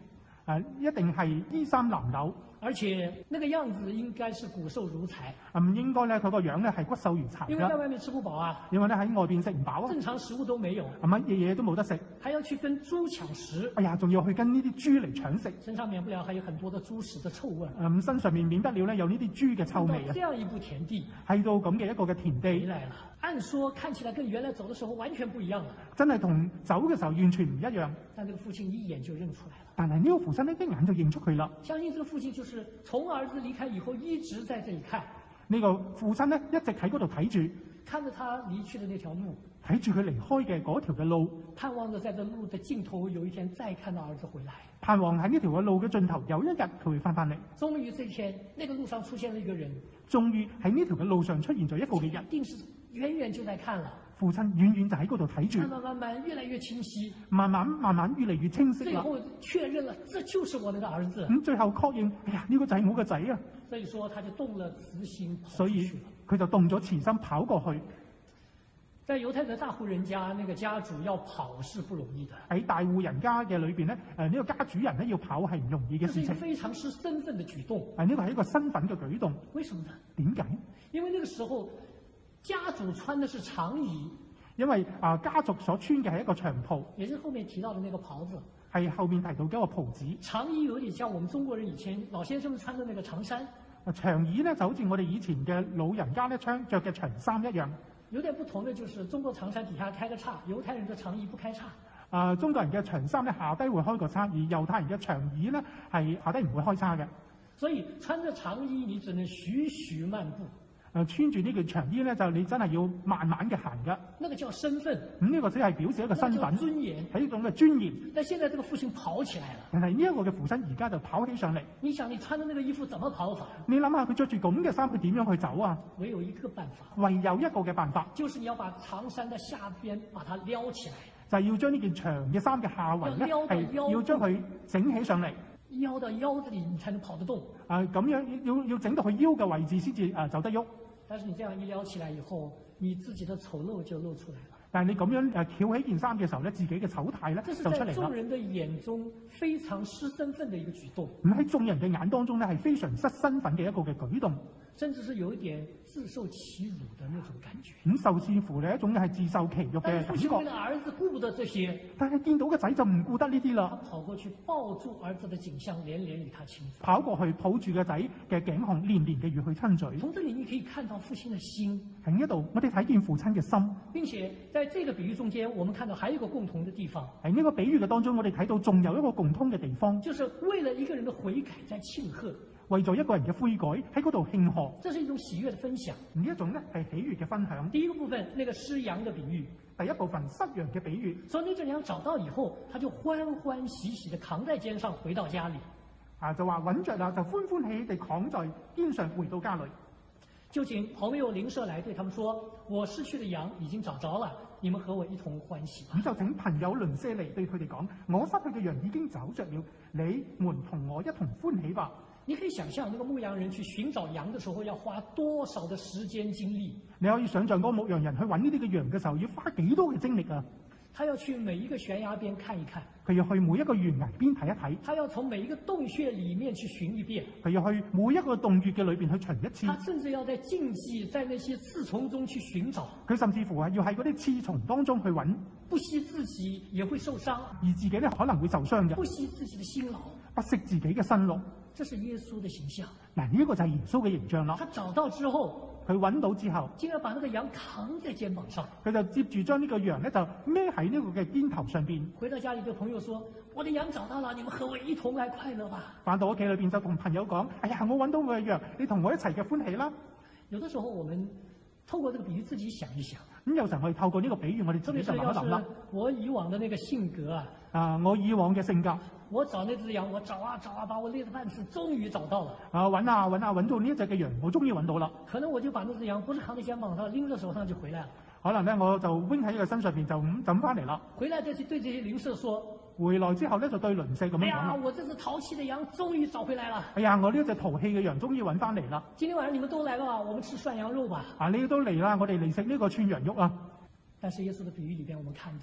一定係衣衫襤褸， 而且那個樣子應該是骨瘦如柴。 唔應該咧，佢個樣咧係骨瘦如柴因為在外面吃不飽啊， 因為咧喺外邊食唔飽啊， 正常食物都沒有， 乜嘢都冇得食， 還要去跟豬搶食。 哎呀，仲要去跟呢啲豬嚟搶食， 身上免不了還有很多的豬屎的臭味。 身上面免不了咧有呢啲豬嘅臭味啊。 這樣一步田地， 係到咁嘅一個嘅田地回來了，按說看起來跟原來走的時候完全不一樣了， 真係同走嘅時候完全唔一樣。 但這個父親一眼就認出來了。 但係呢個父親呢，一眼就認出佢啦。 相信這個父親就是從兒子離開以後一直在這裡看。 呢個父親呢，一直喺嗰度睇住， 看着他離去的那條路， 睇住佢離開嘅嗰條嘅路， 盼望着在這路的盡頭有一天再看到兒子回來。 盼望喺呢條嘅路嘅盡頭有一日佢會翻嚟。 終於這天，那個路上出現了一個人， 終於喺呢條嘅路上出現咗一個嘅人， 一定是遠遠就在看了。 父親遠遠就喺嗰度睇住， 慢慢越來越清晰， 慢慢越嚟越清晰啦。 最後確認了，這就是我那個兒子。 最後確認，哎呀，呢個就係我個仔啊！ 所以說，他就動了慈心， 所以佢就動咗慈心跑過去。 在猶太的大戶人家，那個家主要跑是不容易的。 喺大戶人家嘅裏邊咧，呢個家主人咧要跑係唔容易嘅事情。 這是一個非常失身份的舉動。 呢個係一個身份嘅舉動。 為什麼呢？ 點解？ 因為那個時候家主穿的是長衣， 因為家族所穿嘅係一個長袍， 也是後面提到的那個袍子。 係後面提到嘅一個袍子。 長衣有點像我們中國人以前老先生們穿的那個長衫。 長衣呢就好似我哋以前嘅老人家咧着嘅長衫一樣。 有點不同的就是中國長衫底下開個叉，猶太人的長衣不開叉。 中國人嘅長衫咧下低會開個叉，而猶太人嘅長衣呢係下低唔會開叉嘅。 所以穿着長衣，你只能徐徐漫步。 穿住呢件長衣咧，就你真係要慢慢嘅行㗎。 那個叫身份。 呢個只係表示一個身份， 尊嚴， 係一種嘅尊嚴。 但現在這個父親跑起來了。 但係呢一個嘅父親而家就跑起上嚟。 你想你穿的那個衣服怎麼跑法？ 你諗下佢着住咁嘅衫，佢點樣去走啊？ 唯有一個辦法。 唯有一個嘅辦法， 就是你要把長衫的下邊把它撩起來。 就係要將呢件長嘅衫嘅下圍咧，係要將佢整起上嚟。 腰到腰這裡你才能跑得動。 咁樣要整到佢腰嘅位置先至走得喐。 但是你這樣一撩起來以後，你自己的醜陋就露出來了。 但係你咁樣翹起件衫嘅時候咧，自己嘅醜態咧就出嚟啦。 這是在眾人的眼中非常失身份的一個舉動。 咁喺眾人嘅眼當中咧，係非常失身份嘅一個嘅舉動， 甚至是有一點自受其辱的那種感覺。 咁受似乎呢一種係自受其辱嘅感覺。 但父親為了兒子顧不得這些， 但係見到個仔就唔顧得呢啲啦。 他跑過去抱住兒子的頸項，連連與他親嘴。 跑過去抱住個仔嘅頸項，連連嘅與佢親嘴。 從這裡你可以看到父親的心。 喺呢度，我哋睇見父親嘅心。 並且在這個比喻中間，我們看到還有一個共同的地方。 喺呢個比喻嘅當中，我哋睇到仲有一個共通嘅地方， 就是為了一個人的悔改在慶賀。 為咗一個人嘅悔改喺嗰度慶賀， 這是一種喜悅的分享。 呢一種呢係喜悅嘅分享。 第一個部分，那個失羊的比喻。 第一部分失羊嘅比喻， 說那隻羊找到以後，他就歡歡喜喜地扛在肩上回到家裡。 就話揾着啦，就歡歡喜喜地扛在肩上回到家裡。 就請朋友鄰舍來對他們說：我失去的羊已經找着了，你們和我一同歡喜吧。 咁就請朋友鄰舍嚟對佢哋講：我失去嘅羊已經找着了，你們同我一同歡喜吧。 你可以想象，那個牧羊人去尋找羊的時候要花多少的時間精力？ 你可以想象嗰個牧羊人去揾呢啲嘅羊嘅時候要花幾多嘅精力啊！ 他要去每一個懸崖邊看一看， 佢要去每一個懸崖邊睇一睇， 他要從每一個洞穴裡面去尋一遍， 佢要去每一個洞穴嘅裏邊去尋一次， 他甚至要在荊棘、在那些刺叢中去尋找， 佢甚至乎係要喺嗰啲刺叢當中去揾， 不惜自己也會受傷， 而自己咧可能會受傷嘅， 不惜自己的辛勞， 不惜自己嘅辛勞。 這是耶穌的形象。 嗱，呢一個就係耶穌嘅形象啦。 他找到之後， 佢揾到之後， 竟然把那個羊扛在肩膀上， 佢就接住將呢個羊咧就孭喺呢個嘅肩頭上邊。 回到家裡對朋友說：我的羊找到了，你們和我一同來快樂吧。 返到屋企裏邊就同朋友講：哎呀，我揾到我嘅羊，你同我一齊嘅歡喜啦。 有的時候我們透過這個比喻自己想一想， 咁有時候我哋透過呢個比喻，我哋自己就諗一諗啦。 我以往的那個性格我以往嘅性格， 我找那隻羊，我找啊找啊，把我累得半死，終於找到了。 揾啊揾啊，揾到呢一隻嘅羊，我終於揾到啦。 可能我就把那隻羊不是扛在肩膀上，拎在手上就回來了。 可能咧，我就拎喺佢身上邊就咁抌翻嚟啦。 回來再去對這些鄰舍說。 回來之後咧，就對鄰舍咁樣講。 哎呀，我這隻淘氣的羊終於找回來了。 哎呀，我呢一隻淘氣嘅羊終於揾翻嚟啦。 今天晚上你們都來吧，我們吃涮羊肉吧。 你都嚟啦，我哋嚟食呢個串羊肉啊。 但是耶穌的比喻裏邊，我們看到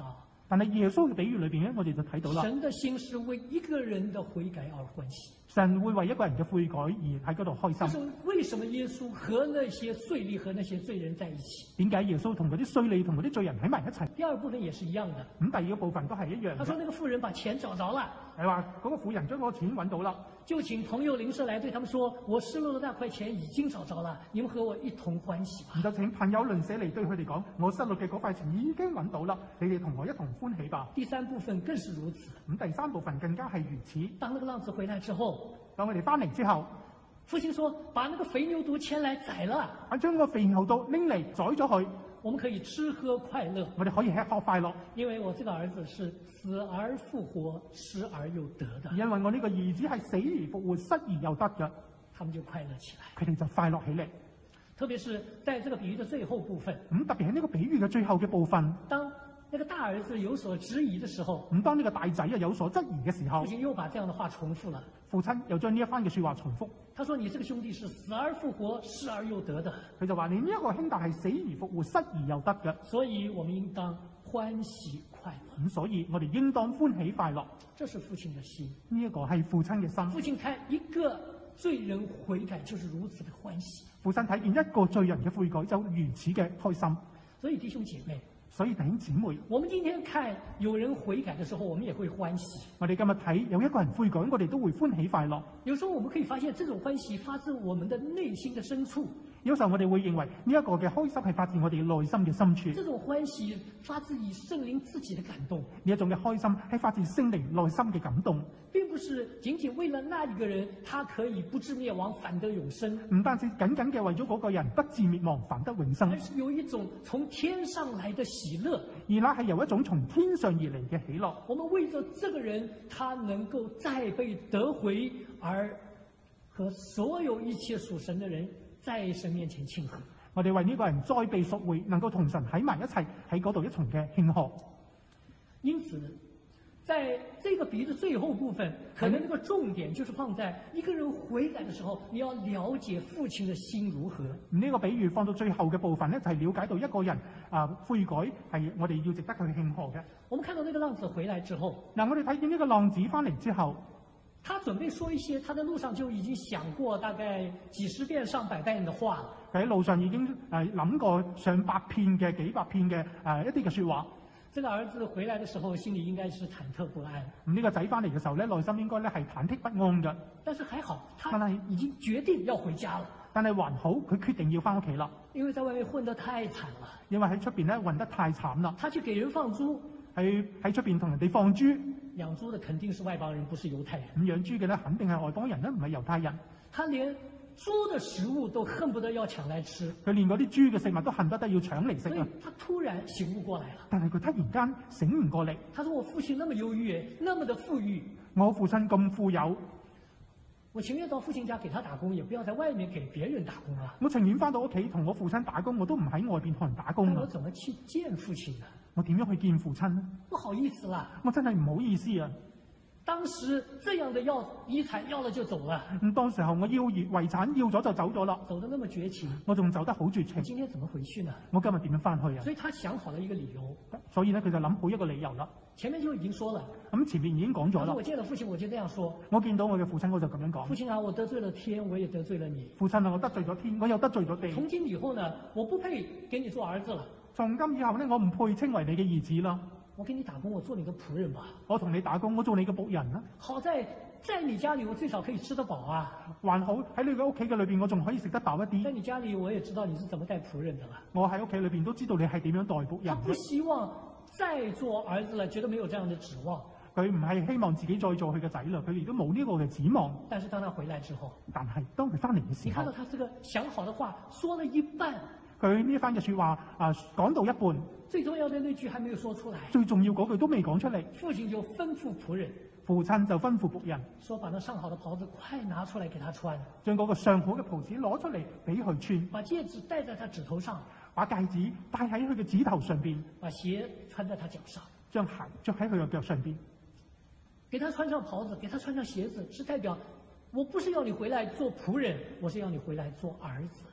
但係耶穌嘅比喻裏邊咧，我哋就睇到啦。 神的心是為一個人的悔改而歡喜。 神會為一個人嘅悔改而喺嗰度開心。 就是為什麼耶穌和那些稅吏和那些罪人在一起？ 點解耶穌同嗰啲稅吏同嗰啲罪人喺埋一齊？ 第二部分也是一樣的。 咁第二個部分都係一樣嘅。 他說那個婦人把錢找着了， 係話嗰個婦人將嗰個錢揾到啦， 就請朋友鄰舍來對他們說：我失落的那塊錢已經找着了，你們和我一同歡喜吧。 就請朋友鄰舍嚟對佢哋講：我失落嘅嗰塊錢已經揾到啦，你哋同我一同歡喜吧。 第三部分更是如此。 咁第三部分更加係如此。 當那個浪子回來之後， 當我哋翻嚟之後， 父親說：把那個肥牛犢牽來宰了， 將個肥牛犢拎嚟宰咗佢， 我們可以吃喝快樂。 我哋可以吃喝快樂， 因為我這個兒子是死而復活、失而又得的。 因為我呢個兒子係死而復活、失而又得嘅， 他們就快樂起來。 佢哋就快樂起嚟。 特別是在這個比喻的最後部分， 特別係呢個比喻嘅最後嘅部分， 當那個大兒子有所質疑的時候， 當呢個大仔有所質疑嘅時候， 父親又把這樣的話重複了。 父親又將呢一番嘅說話重複。 他說：你這個兄弟是死而復活、失而又得的。 佢就話：你呢一個兄弟係死而復活、失而又得嘅。 所以我們應當歡喜快樂。 咁所以我哋應當歡喜快樂。 這是父親的心。 呢一個係父親嘅心。 父親看一個罪人悔改就是如此的歡喜。 父親睇見一個罪人嘅悔改就如此嘅開心。 所以弟兄姐妹， 所以弟兄姊妹， 我們今天看有人悔改的時候，我們也會歡喜。 我哋今日睇有一個人悔改，我哋都會歡喜快樂。 有時候我們可以發現，這種歡喜發自我們的內心的深處。 有時候我哋會認為呢一個嘅開心係發自我哋內心嘅深處。 這種歡喜發自於聖靈自己的感動。 呢一種嘅開心係發自聖靈內心嘅感動， 並不是僅僅為了那一個人，他可以不至滅亡，反得永生。 唔單止僅僅嘅為咗嗰個人不至滅亡，反得永生， 而是有一種從天上來的喜樂， 而那係由一種從天上而嚟嘅喜樂。 我們為着這個人，他能夠再被得回，而和所有一切屬神的人在神面前慶賀。 我哋為呢個人再被贖回，能夠同神喺埋一齊，喺嗰度一重嘅慶賀。 因此，在這個比喻的最後部分，可能那個重點就是放在一個人悔改的時候，你要了解父親的心如何。 呢個比喻放到最後嘅部分呢，就係了解到一個人悔改係我哋要值得去慶賀嘅。 我們看到那個浪子回來之後， 我哋睇見呢個浪子翻嚟之後， 他準備說一些他在路上就已經想過大概幾十遍上百遍的話了。 佢喺路上已經諗過上百遍嘅幾百遍嘅一啲嘅說話。 這個兒子回來的時候，心裏應該是忐忑不安。 呢個仔翻嚟嘅時候咧，內心應該咧係忐忑不安嘅。 但是還好，他已經決定要回家了。 但係還好，佢決定要翻屋企啦。 因為在外面混得太慘了。 因為喺出邊咧混得太慘啦。 他去給人放豬， 喺出邊同人哋放豬。 養豬的肯定是外邦人，不是猶太人。 咁養豬嘅咧，肯定係外邦人啦，唔係猶太人。 他連豬的食物都恨不得要搶來吃， 佢連嗰啲豬嘅食物都恨不得要搶嚟食啊！ 他突然醒悟過來了。 但係佢突然間醒唔過嚟。 他說：我父親那麼優越，那麼的富裕， 我父親咁富有， 我情願到父親家給他打工，也不要在外面給別人打工啊！ 我情願翻到屋企同我父親打工，我都唔喺外邊同人打工啊！ 我怎麼去見父親呢？ 我點樣去見父親呢？ 不好意思啦， 我真係唔好意思啊！ 當時這樣的遺產要了就走了。 當時候我要遺產要咗就走咗啦， 走得那麼絕情， 我仲走得好絕情。 今天怎麼回去呢？ 我今日點樣翻去啊？ 所以他想好了一個理由。 所以呢，佢就諗好一個理由啦。 前面就已經說了。 咁前面已經講咗啦。 我見了父親，我就這樣說。 我見到我嘅父親，我就咁樣講。 父親啊，我得罪了天，我也得罪了你。 父親啊，我得罪咗天，我又得罪咗地。 從今以後呢，我不配給你做兒子了。 從今以後呢，我唔配稱為你嘅兒子啦。 我給你打工，我做你的僕人吧。 我同你打工，我做你嘅僕人啦。 好在你家裏，我最少可以吃得飽啊。 還好喺你嘅屋企嘅裏邊，我仲可以食得飽一啲。 在你家裏，我也知道你是怎麼帶僕人的啦。 我喺屋企裏邊都知道你係點樣帶僕人。 他不希望再做兒子了，覺得沒有這樣的指望。 佢唔係希望自己再做佢嘅仔啦，佢亦都冇呢個嘅指望。 但是當他回來之後， 當佢翻嚟嘅時候， 你看到他這個想好的話說了一半。 佢呢一番嘅說話講到一半， 最重要的那句還沒有說出來， 最重要嗰句都未講出嚟。 父親就吩咐僕人， 父親就吩咐僕人， 說把那上好的袍子快拿出來給他穿， 將嗰個上好嘅袍子攞出嚟俾佢穿， 把戒指戴在他指頭上， 把戒指戴喺佢嘅指頭上邊， 把鞋穿在他腳上， 將鞋着喺佢嘅腳上邊， 給他穿上袍子，給他穿上鞋子，是代表我不是要你回來做僕人，我是要你回來做兒子。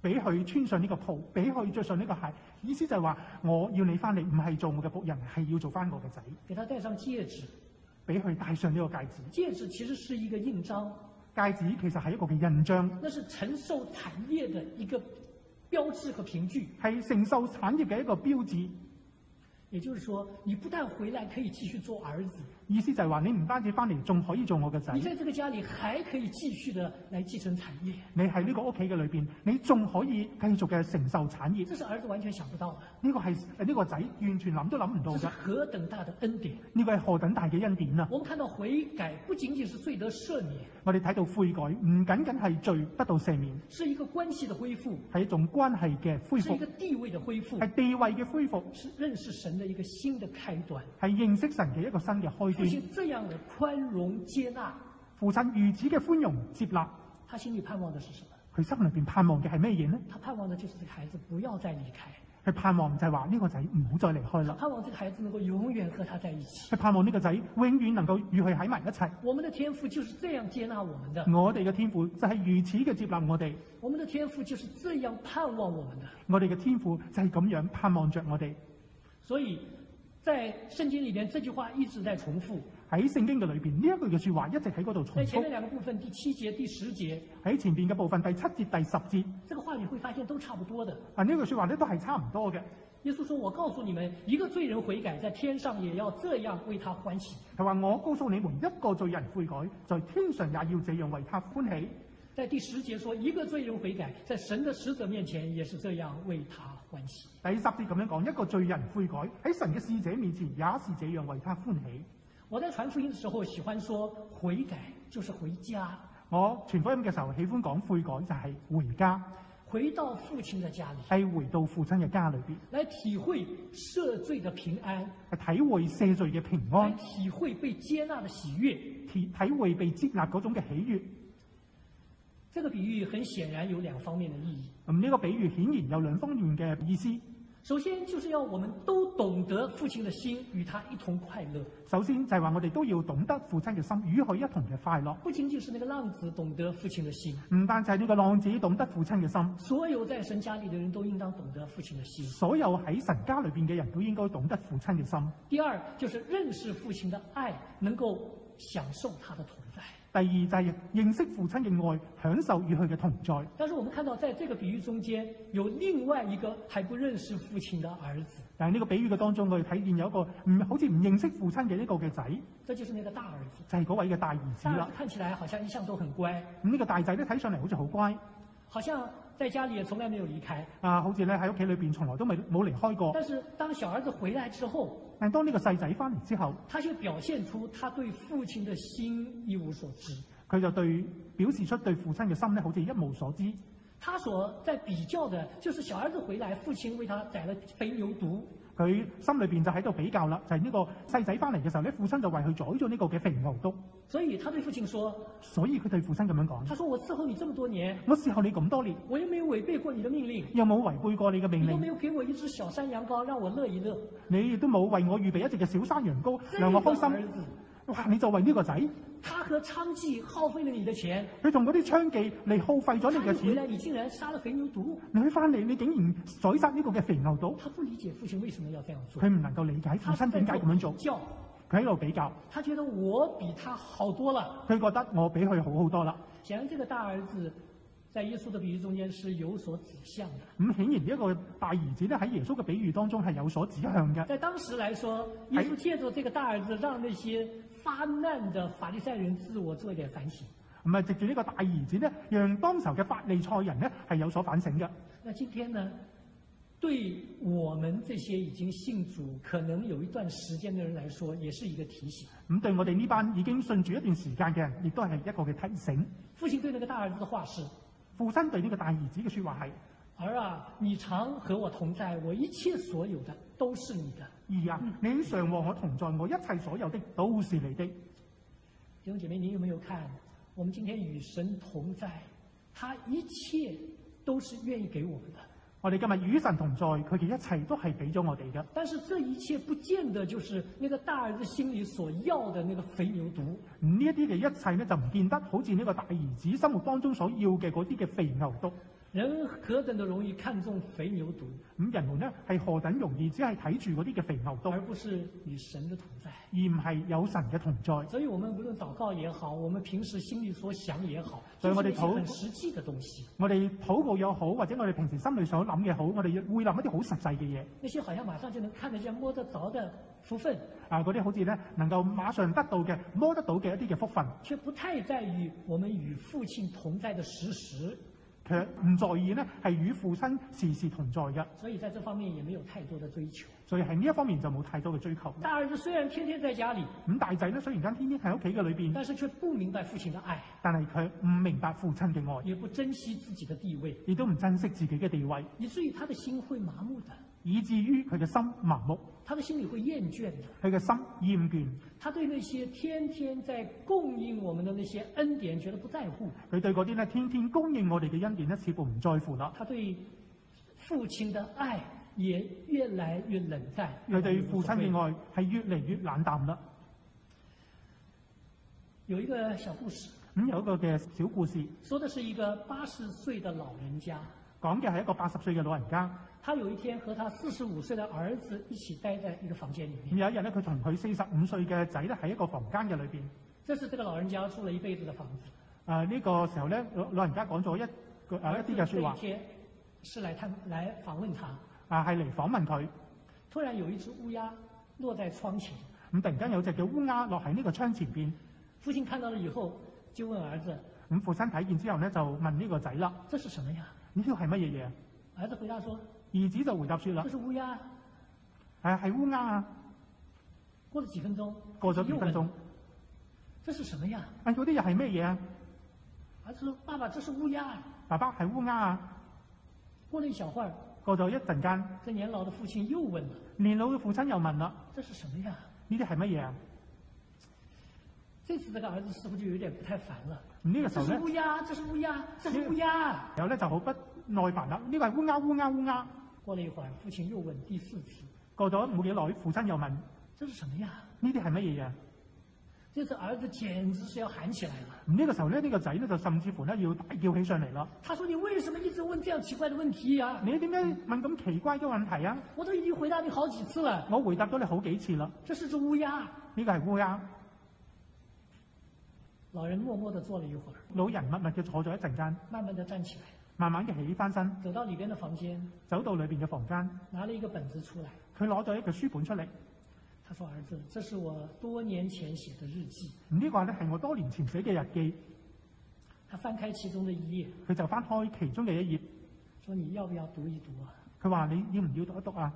俾佢穿上呢個袍，俾佢着上呢個鞋，意思就係話我要你翻嚟，唔係做我嘅僕人，係要做翻我嘅仔。 給他戴上戒指， 俾佢戴上呢個戒指。 戒指其實是一個印章， 戒指其實係一個嘅印章， 那是承受產業的一個標誌和憑據， 係承受產業嘅一個標誌。 也就是說，你不但回來可以繼續做兒子， 意思就係話你唔單止翻嚟，仲可以做我嘅仔。 你在這個家裏還可以繼續的來繼承產業。 你喺呢個屋企嘅裏邊，你仲可以繼續嘅承受產業。 這是兒子完全想不到的。 呢個係呢個仔完全諗都諗唔到這是嘅。 何等大的恩典！ 呢個係何等大嘅恩典啊！ 我們看到悔改不僅僅是罪得赦免， 我哋睇到悔改唔僅僅係罪得到赦免， 是一個關係的恢復， 係一種關係嘅恢復是一個，地位的恢復， 係地位嘅恢復， 是認識神的一個新的開端。 係認識神嘅一個新嘅開父端。 親這樣的寬容接納， 父親如此嘅寬容接納， 他心裏盼望的是什麼？ 佢心裏邊盼望嘅係咩嘢呢？ 他盼望的就是這個孩子不要再離開， 佢盼望就係話呢個仔唔好再離開他啦。 盼望這個孩子能夠永遠和他在一起。 佢盼望呢個仔永遠能夠與佢喺埋一齊。 我們的天父就是這樣接納我們的， 我哋嘅天父就係如此嘅接納我哋， 我們的天父就是這樣盼望我們的。 我哋嘅天父就係咁樣盼望着我哋。 所以在聖經裏面，這句話一直在重複。 喺聖經嘅裏邊，呢一句嘅說話一直喺嗰度重在前面複。 兩個部分，第7節、第10節， 喺前邊嘅部分第7節、第10節， 這個話你會發現都差不多的。 呢句說話咧都係差唔多嘅。 耶穌說：我告訴你們，一個罪人悔改，在天上也要這樣為他歡喜。 佢話我告訴你們，一個罪人悔改，在天上也要這樣為他歡喜。 在第10節說，一個罪人悔改，在神的使者面前也是這樣為他歡喜。 第10節咁樣講，一個罪人悔改，喺神嘅使者面前也是這樣為他歡喜。 我在傳福音的時候喜歡說，悔改就是回家。 我傳福音嘅時候喜歡講悔改就係回家， 回到父親的家裏， 係回到父親嘅家裏邊， 來體會赦罪的平安， 係體會赦罪嘅平來安， 體會被接納的喜悅。 體會被接納嗰種嘅喜悅。 這個比喻很顯然有兩方面的意義。 呢個比喻顯然有兩方面嘅意思。 首先就是要我們都懂得父親的心，與他一同快樂。 首先就係話我哋都要懂得父親嘅心，與佢一同嘅快樂。 不僅僅是那個浪子懂得父親的心， 唔單止係呢個浪子懂得父親嘅心， 所有在神家裏的人都應當懂得父親的心。 所有喺神家裏邊嘅人都應該懂得父親嘅心。 第二就是認識父親的愛，能夠享受他的同在。 第二就係認識父親嘅愛，享受與佢嘅同在。 但是我們看到，在這個比喻中間，有另外一個還不認識父親的兒子。 但係呢個比喻嘅當中，我哋睇見有一個好似唔認識父親嘅呢個嘅仔， 這就是那個大兒子。 就係嗰位嘅大兒子啦大兒子。看起來好像一向都很乖， 呢個大仔咧睇上嚟好似好乖， 好像在家裡也從來沒有離開。 好似咧喺屋企裏邊從來都冇離開過。 但是當小兒子回來之後， 但當呢個細仔翻嚟之後， 他就表現出他對父親的心一無所知。 佢就表示出對父親嘅心咧，好似一無所知。 他所在比較的，就是小兒子回來，父親為他宰了肥牛犢。 佢心裏邊就喺度比較啦，就係呢個細仔翻嚟嘅時候咧，父親就為佢宰咗呢個嘅肥牛犢。 所以他對父親說， 所以佢對父親咁樣講， 他說：我伺候你這麼多年， 我伺候你咁多年， 我又沒有違背過你的命令， 又冇違背過你嘅命你都沒令， 有給我一隻小山羊羔讓我樂一樂。 你亦都冇為我預備一隻嘅小山羊羔讓我開心。哇！你就為呢個仔， 他和娼妓耗費了你的錢， 佢同嗰啲娼妓嚟耗費咗你嘅回來錢， 你竟然殺了肥牛犢。 你去翻嚟，你竟然宰殺呢個嘅肥牛犢， 他不理解父親為什麼要這樣做， 佢唔能夠理解父親點解咁樣做， 叫佢喺度比較， 他覺得我比他好多了。 佢覺得我比佢好好多啦。 顯然，這個大兒子在耶穌的比喻中間是有所指向的。 咁顯然呢一個大兒子咧喺耶穌嘅比喻當中係有所指向嘅。 在當時來說，耶穌借着這個大兒子，讓那些發難的法利賽人自我做一點反省。 咁啊，藉住呢個大兒子咧，讓當時候嘅法利賽人咧係有所反省嘅。 那今天呢，對我們這些已經信主、可能有一段時間的人來說，也是一個提醒。 咁對我哋呢班已經信主一段時間嘅人，亦都係一個嘅提醒。 父親對那個大兒子的話是： 父親對呢個大兒子嘅說話係： 兒啊，你常和我同在，我一切所有的都是你的。 兒啊，你常和我同在，我一切所有的都是你的。 弟兄姐妹，你有沒有看？我們今天與神同在，他一切都是願意給我們的。 我哋今日與神同在，佢嘅一切都係俾咗我哋嘅。 但是這一切不見得就是那個大兒子心裏所要的那個肥牛犢。 呢一啲嘅一切呢，就唔見得好似呢個大兒子心目當中所要嘅嗰啲嘅肥牛犢。 人何等的容易看重肥牛犊， 咁人們咧係何等容易只係睇住嗰啲嘅肥牛犢， 而不是與神的同在。 而唔係有神嘅同在。 所以我們無論禱告也好，我們平時心裏所想也好， 所以我哋就是很實際的東西。 我哋禱告又好，或者我哋平時心裏所諗嘅好，我哋會諗一啲好實際嘅嘢。 那些好像馬上就能看得見、摸得着的福分， 嗰啲好似咧能夠馬上得到嘅、摸得到嘅一啲嘅福分， 卻不太在於我們與父親同在的事實。 其實唔在意呢係與父親時時同在嘅， 所以在這方面也沒有太多的追求。 所以喺呢一方面就冇太多嘅追求。 大兒子雖然天天在家裏， 咁大仔咧雖然間天天喺屋企嘅裏邊， 但是卻不明白父親的愛， 但係佢唔明白父親嘅愛， 也不珍惜自己的地位， 亦都唔珍惜自己嘅地位， 以至於他的心會麻木的， 以至於佢嘅心麻木， 他的心裏會厭倦的， 佢嘅心厭倦。 他對那些天天在供應我們的那些恩典覺得不在乎， 佢對嗰啲咧天天供應我哋嘅恩典咧似乎唔在乎啦。 他對父親的愛也越來越冷淡， 佢對父親嘅愛係越嚟越冷淡啦。 有一個小故事， 有一個嘅小故事， 說的是一個80歲的老人家， 講嘅係一個80歲嘅老人家。 他有一天和他45歲的兒子一起待在一個房間裏面。 有一日咧，佢同佢45歲嘅仔咧喺一個房間嘅裏邊。 這是這個老人家住了一輩子的房子。 呢個時候咧，老人家講咗一啲嘅説話。 這一天是來訪問他。 係嚟訪問佢。 突然有一隻烏鴉落在窗前。 咁突然間有隻嘅烏鴉落喺呢個窗前邊。 父親看到了以後就問兒子。 咁父親睇見之後咧就問呢個仔啦： 這是什麼呀？ 呢條係乜嘢嘢？ 兒子回答說： 兒子就回答說啦： 這是烏鴉。 係烏鴉啊！ 過了幾分鐘， 過咗幾分鐘， 這是什麼呀？ 嗰啲又係咩嘢啊？ 兒子說：爸爸，這是烏鴉。 爸爸係烏鴉啊！ 過了一小會兒， 過咗一陣間， 這年老的父親又問了： 年老嘅父親又問啦： 這是什麼呀？ 呢啲係乜嘢啊？ 這次這個兒子似乎就有點不太煩了。 呢個時候咧， 這是烏鴉，這是烏鴉，這是烏鴉。 然後咧就好不耐煩啦。呢個係烏鴉，烏鴉，烏鴉。 過了一會兒，父親又問第4次。 過咗冇幾耐，父親又問： 這是什麼呀？ 呢啲係乜嘢啊？ 這次兒子簡直是要喊起來了。 呢個時候咧，呢個仔咧就甚至乎咧要大叫起上嚟啦。 他說：你為什麼一直問這樣奇怪的問題呀？ 你點解問咁奇怪嘅問題啊？ 我都已經回答你好幾次了。 我回答咗你好幾次啦。 這是隻烏鴉。 呢個係烏鴉。 老人默默地坐了一會兒。 老人默默地坐咗一陣間， 慢慢地站起來， 慢慢嘅起翻身， 走到裏邊的房間， 走到裏邊嘅房間， 拿了一個本子出來。 佢攞咗一個書本出嚟。 他說：兒子，這是我多年前寫的日記。 呢個咧係我多年前寫嘅日記。 他翻開其中的一頁， 佢就翻開其中嘅一頁， 說：你要不要讀一讀啊？ 佢話：你要唔要讀一讀啊？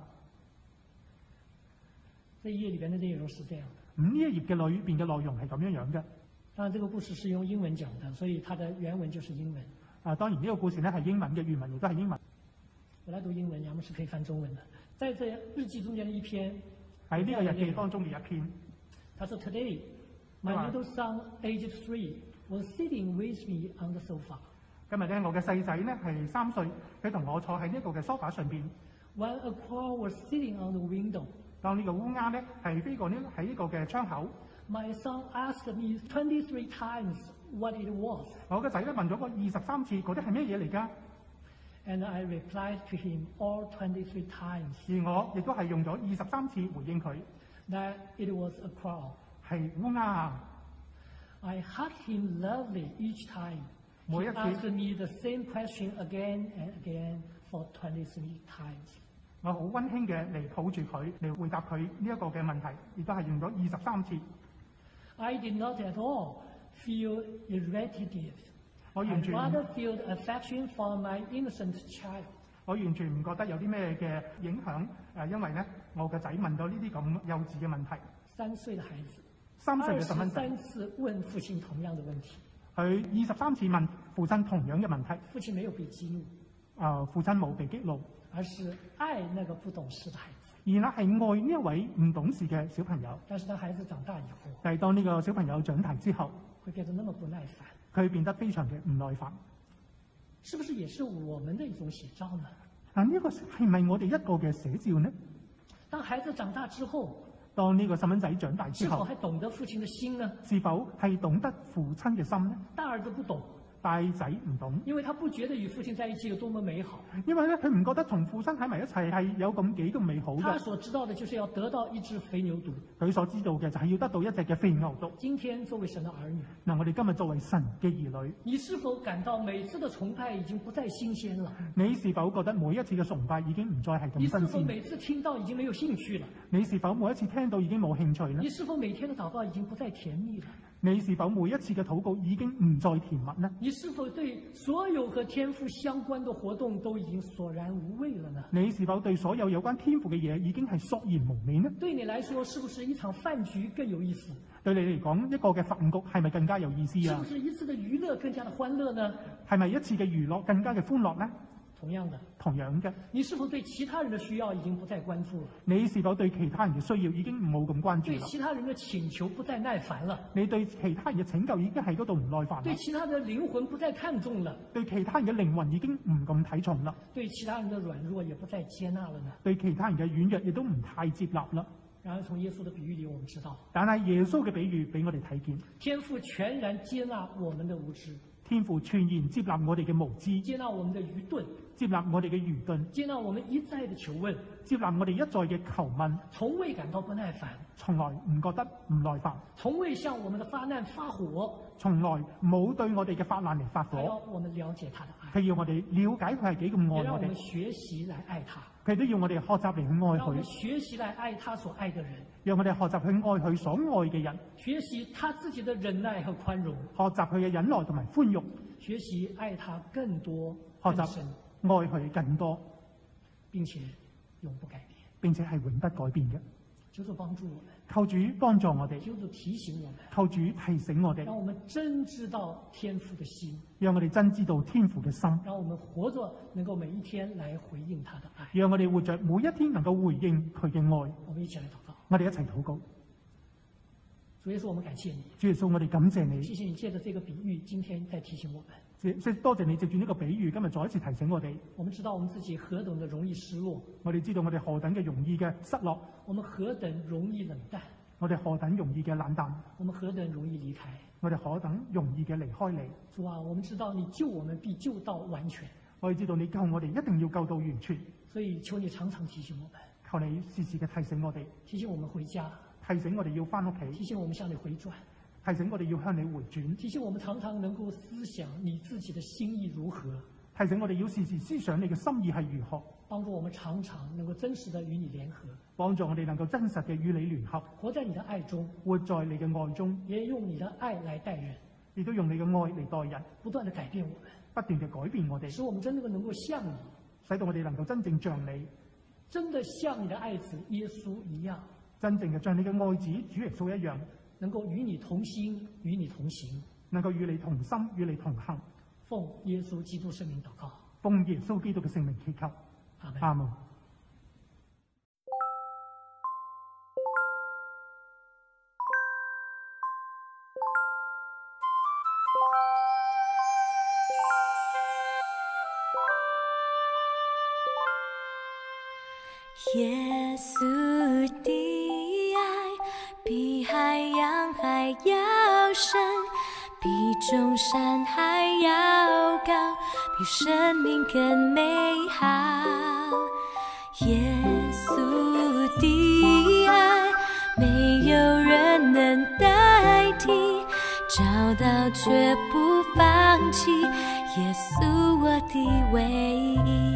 這一頁裏邊的內容是這樣的。 呢一頁嘅裏邊嘅內容係咁樣樣嘅。 當然，這個故事是用英文講的，所以它的原文就是英文。 當然呢個故事呢係英文嘅，原文亦都係英文。 我來讀英文，楊牧師可以翻中文的。在這日記中間的一篇， 喺呢個日記當中嘅一篇， 他說 ：Today, my little son, aged 3, was sitting with me on the sofa. 今日呢，我嘅細仔呢係3歲，佢同我坐喺呢個嘅梳化上邊。 When a crow was sitting on the window. 當呢個烏鴉呢係飛過呢喺呢個嘅窗口。 My son asked me 23 times what it was. 我嘅仔咧問咗個23次，嗰啲係咩嘢嚟㗎？ And I replied to him all 23 times. 而我亦都係用咗23次回應佢。 That it was a crow. 係烏鴉啊！ I hugged him lovely each time. He asked me the same question again and again for 23 times. 我好溫馨嘅嚟抱住佢嚟回答佢呢一個嘅問題，亦都係用咗23次。 I did not at all feel irritated. 我完全 I rather feel affection for my innocent child. 我完全唔覺得有啲咩嘅影響，因為咧我嘅仔問咗呢啲咁幼稚嘅問題。 3歲嘅孩子 ，3歲嘅細蚊仔 ，23次問父親同樣嘅問題。 佢23次問父親同樣嘅問題。 父親沒有被激怒。 父親冇被激怒， 而是愛那個不懂事的孩子。 而那係愛呢一位唔懂事嘅小朋友。 但是當孩子長大以後， 但係當呢個小朋友長大之後， 會變得那麼不耐煩。 佢變得非常嘅唔耐煩。 是不是也是我們的一種寫照呢？ 呢個係咪我哋一個嘅寫照呢？ 當孩子長大之後， 當呢個細蚊仔長大之後， 是否還懂得父親的心呢？ 是否係懂得父親嘅心呢？ 大兒子不懂， 大仔唔懂， 因為他不覺得與父親在一起有多麼美好。 因為咧佢唔覺得同父親喺埋一齊係有咁幾咁美好他嘅。 所知道的就是要得到一隻肥牛犢。 佢所知道嘅就係要得到一隻嘅肥牛犢。 今天作為神的兒女， 嗱，我哋今日作為神嘅兒女， 你是否感到每次的崇拜已經不再新鮮了？ 你是否覺得每一次嘅崇拜已經唔再係咁你是否新鮮？ 每次聽到已經沒有興趣了？ 你是否每一次聽到已經冇興趣呢？ 你是否每天的禱告已經不再甜蜜了？ 你是否每一次嘅禱告已經唔再甜蜜呢？ 你是否對所有和天父相關的活動都已經索然無味了呢？ 你是否對所有有關天父嘅嘢已經係索然無味呢？ 對你來說，是不是一場飯局更有意思？ 對你嚟講，一個嘅飯局係咪更加有意思啊是不？是一次的娛樂更加的歡樂呢？ 係咪一次嘅娛樂更加嘅歡樂呢？ 同樣的， 同樣嘅， 你是否對其他人的需要已經不再關注了？ 你是否對其他人嘅需要已經冇咁關注啦？ 對其他人的請求不再耐煩了？ 你對其他人嘅拯救已經喺嗰度唔耐煩啦？ 對其他的靈魂不再看重了？ 對其他人嘅靈魂已經唔咁睇重啦？ 對其他人的軟弱也不再接納了呢？ 對其他人嘅軟弱亦都唔太接納啦？ 然而從耶穌的比喻裏，我們知道， 但係耶穌嘅比喻俾我哋睇見， 天父全然接納我們的無知， 天父全然接納我哋嘅無知， 接納我們的愚鈍， 接納我哋嘅愚鈍， 接納我們一再的求問， 接納我哋一再嘅求問， 從未感到不耐煩， 從來唔覺得唔耐煩， 從未向我們的發難發火， 從來冇對我哋嘅發難嚟發還要火。 我們了解他的愛， 佢要我哋了解佢係幾咁愛我哋也讓我們，學習來愛他， 佢都要我哋學習嚟去愛讓我們佢， 學習來愛他所愛的人， 讓我哋學習去愛佢所愛嘅人， 學習他自己的忍耐和寬容， 學習佢嘅忍耐同埋寬容， 學習愛他更多、 學習更深， 愛佢更多， 並且永不改變。 並且係永不改變嘅。 求主幫助我們， 求主幫助我哋， 求主提醒我們， 求主提醒我哋， 讓我們真知道天父的心， 讓我哋真知道天父嘅心， 讓我們活着能夠每一天來回應他的愛。 讓我哋活着每一天能夠回應佢嘅愛。 我們一起來禱告。 我哋一齊禱告。 主耶穌，我們感謝你， 主耶穌，我哋感謝你， 謝謝你借着這個比喻，今天再提醒我們。 多謝你藉住呢個比喻，今日再一次提醒我哋。 我們知道我們自己何等的容易失落， 我哋知道我哋何等嘅容易嘅失落， 我們何等容易冷淡， 我哋何等容易嘅冷淡， 我們何等容易離開。 我哋何等容易嘅離開你。 主啊，我們知道你救我們必救到完全， 我哋知道你救我哋一定要救到完全， 所以求你常常提醒我們， 求你時時嘅提醒我哋， 提醒我們回家， 提醒我哋要翻屋提企， 醒我們向你回轉， 提醒我哋要向你回轉， 提醒我們常常能夠思想你自己的心意如何， 提醒我哋要時時思想你嘅心意係如何， 幫助我們常常能夠真實的與你聯合， 幫助我哋能夠真實嘅與你聯合， 活在你的愛中， 活在你嘅愛中， 也用你的愛來待人， 亦都用你嘅愛嚟待人， 不斷的改變我們， 不斷嘅改變我哋， 使我們真正能夠像你， 使到我哋能夠真正像你， 真的像你的愛子耶穌一樣， 真正嘅像你嘅愛子主耶穌一樣， 能夠與你同心，與你同行， 能夠與你同心，與你同行。 奉耶穌基督聖名禱告， 奉耶穌基督嘅聖名祈求， 阿門。 阿門。 耶稣的愛比海洋還要深，比眾山還要高，比生命更美好。耶穌的愛沒有人能代替，找到卻不放棄，耶穌我的唯一。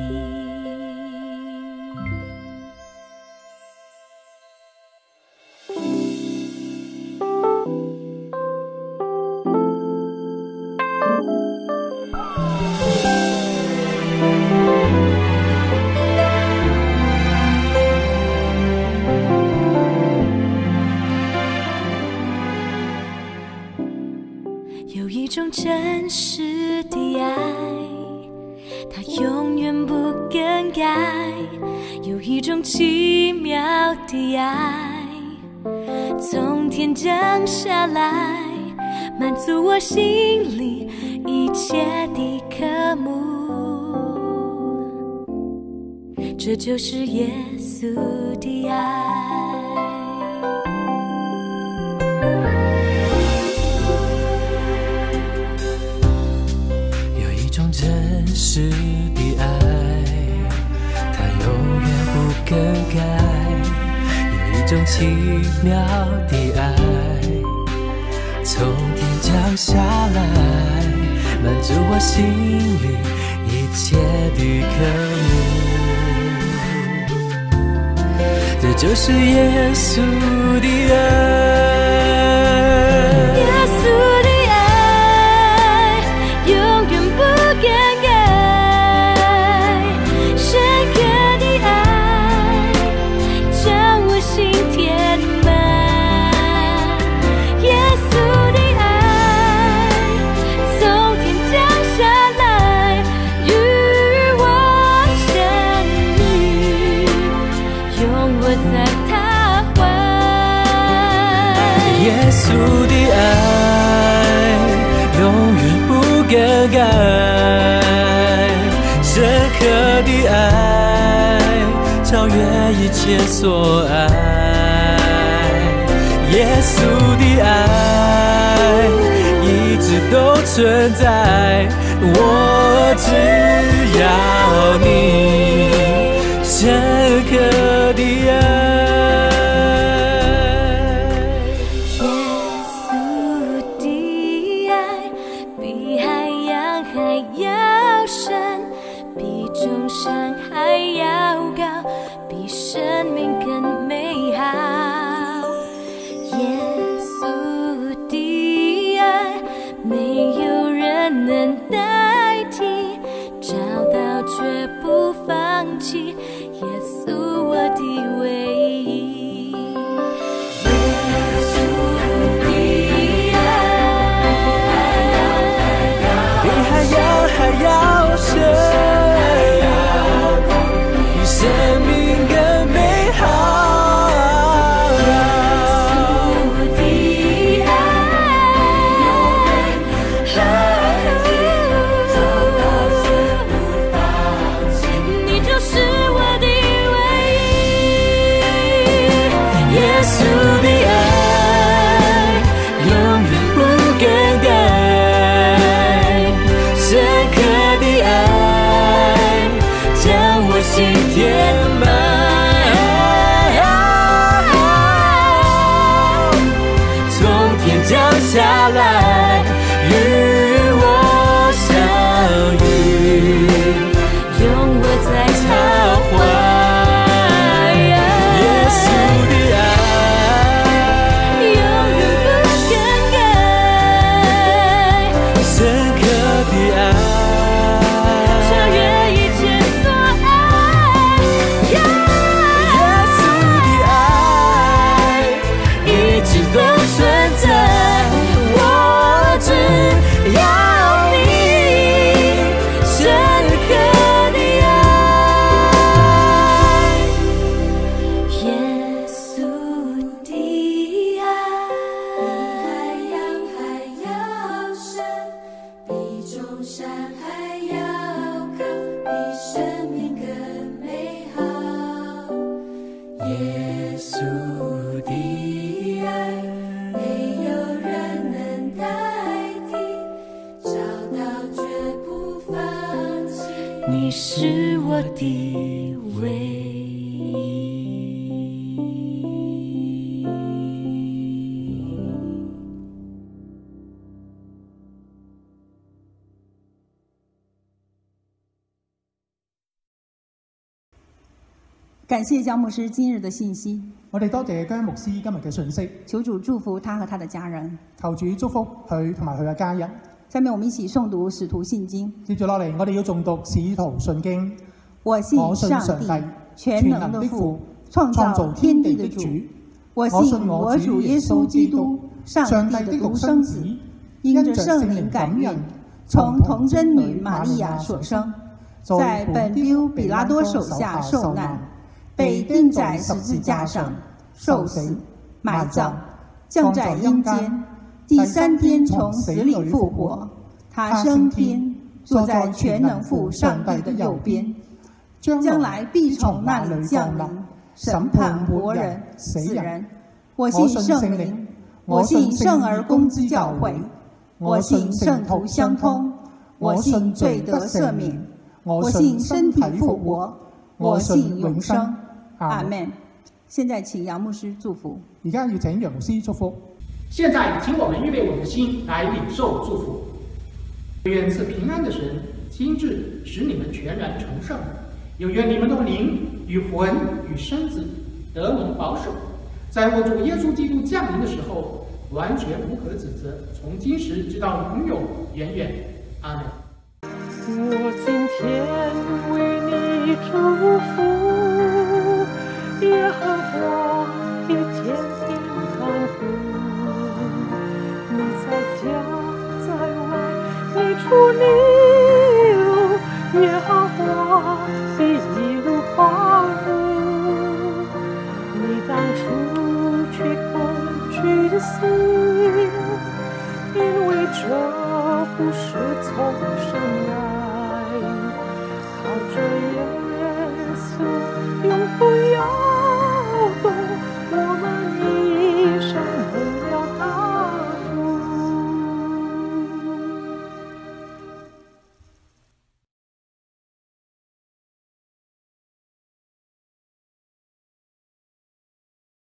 有一種真實的愛，它永遠不更改，有一種奇妙的愛，從天降下來，滿足我心裡一切的渴慕。這就是耶穌的愛。 实的爱，它永远不更改。有一种奇妙的爱，从天降下来，满足我心里一切的渴慕。这就是耶稣的爱。耶稣的爱永远不更改，深刻的爱超越一切所爱。耶稣的爱一直都存在，我只要你深刻的爱。下来与我相遇，拥我在他怀。耶稣的爱永远不更改，深刻的爱超越一切所爱。耶稣的爱一直都存在，只要你深刻的爱。耶稣的爱比海洋还要深，比众山还要高，比生命更美好。耶稣的爱没有人能代替，你是我的唯一。 感谢姜牧师今日的信息。 我哋多謝姜牧師今日嘅信息。 求主祝福他和他的家人。 求主祝福佢同埋佢嘅家人。 下面我們一起誦讀《使徒信經》。 接住落嚟，我哋要誦讀《使徒信經》。 我信上帝，全能的父，創造天地的主。我信我主耶穌基督，上帝的獨生子，因着聖靈感孕，從童真女瑪利亞所生，在本丟彼拉多手下受難，被釘在十字架上，受死，埋葬，降在陰間。第三天從死裏復活，他升天，坐在全能父上帝的右邊，將來必從那裏降臨，審判活人死人。我信聖靈，我信聖而公之教會，我信聖徒相通，我信罪得赦免， 我信身体复活，我信永生。阿们。现在请杨牧师祝福。 而家要請楊牧師祝福。 现在，请我们预备我们的心来领受祝福。愿赐平安的神亲自使你们全然成圣，又愿你们的灵与魂与身子得蒙保守，在我主耶稣基督降临的时候，完全无可指责，从今时直到永永远远。阿门。 我今天为你祝福，耶和华也天天看顾。你在家在外，你出你入，耶和华必一路保护。你当出去本去的心，因为这不是从神来。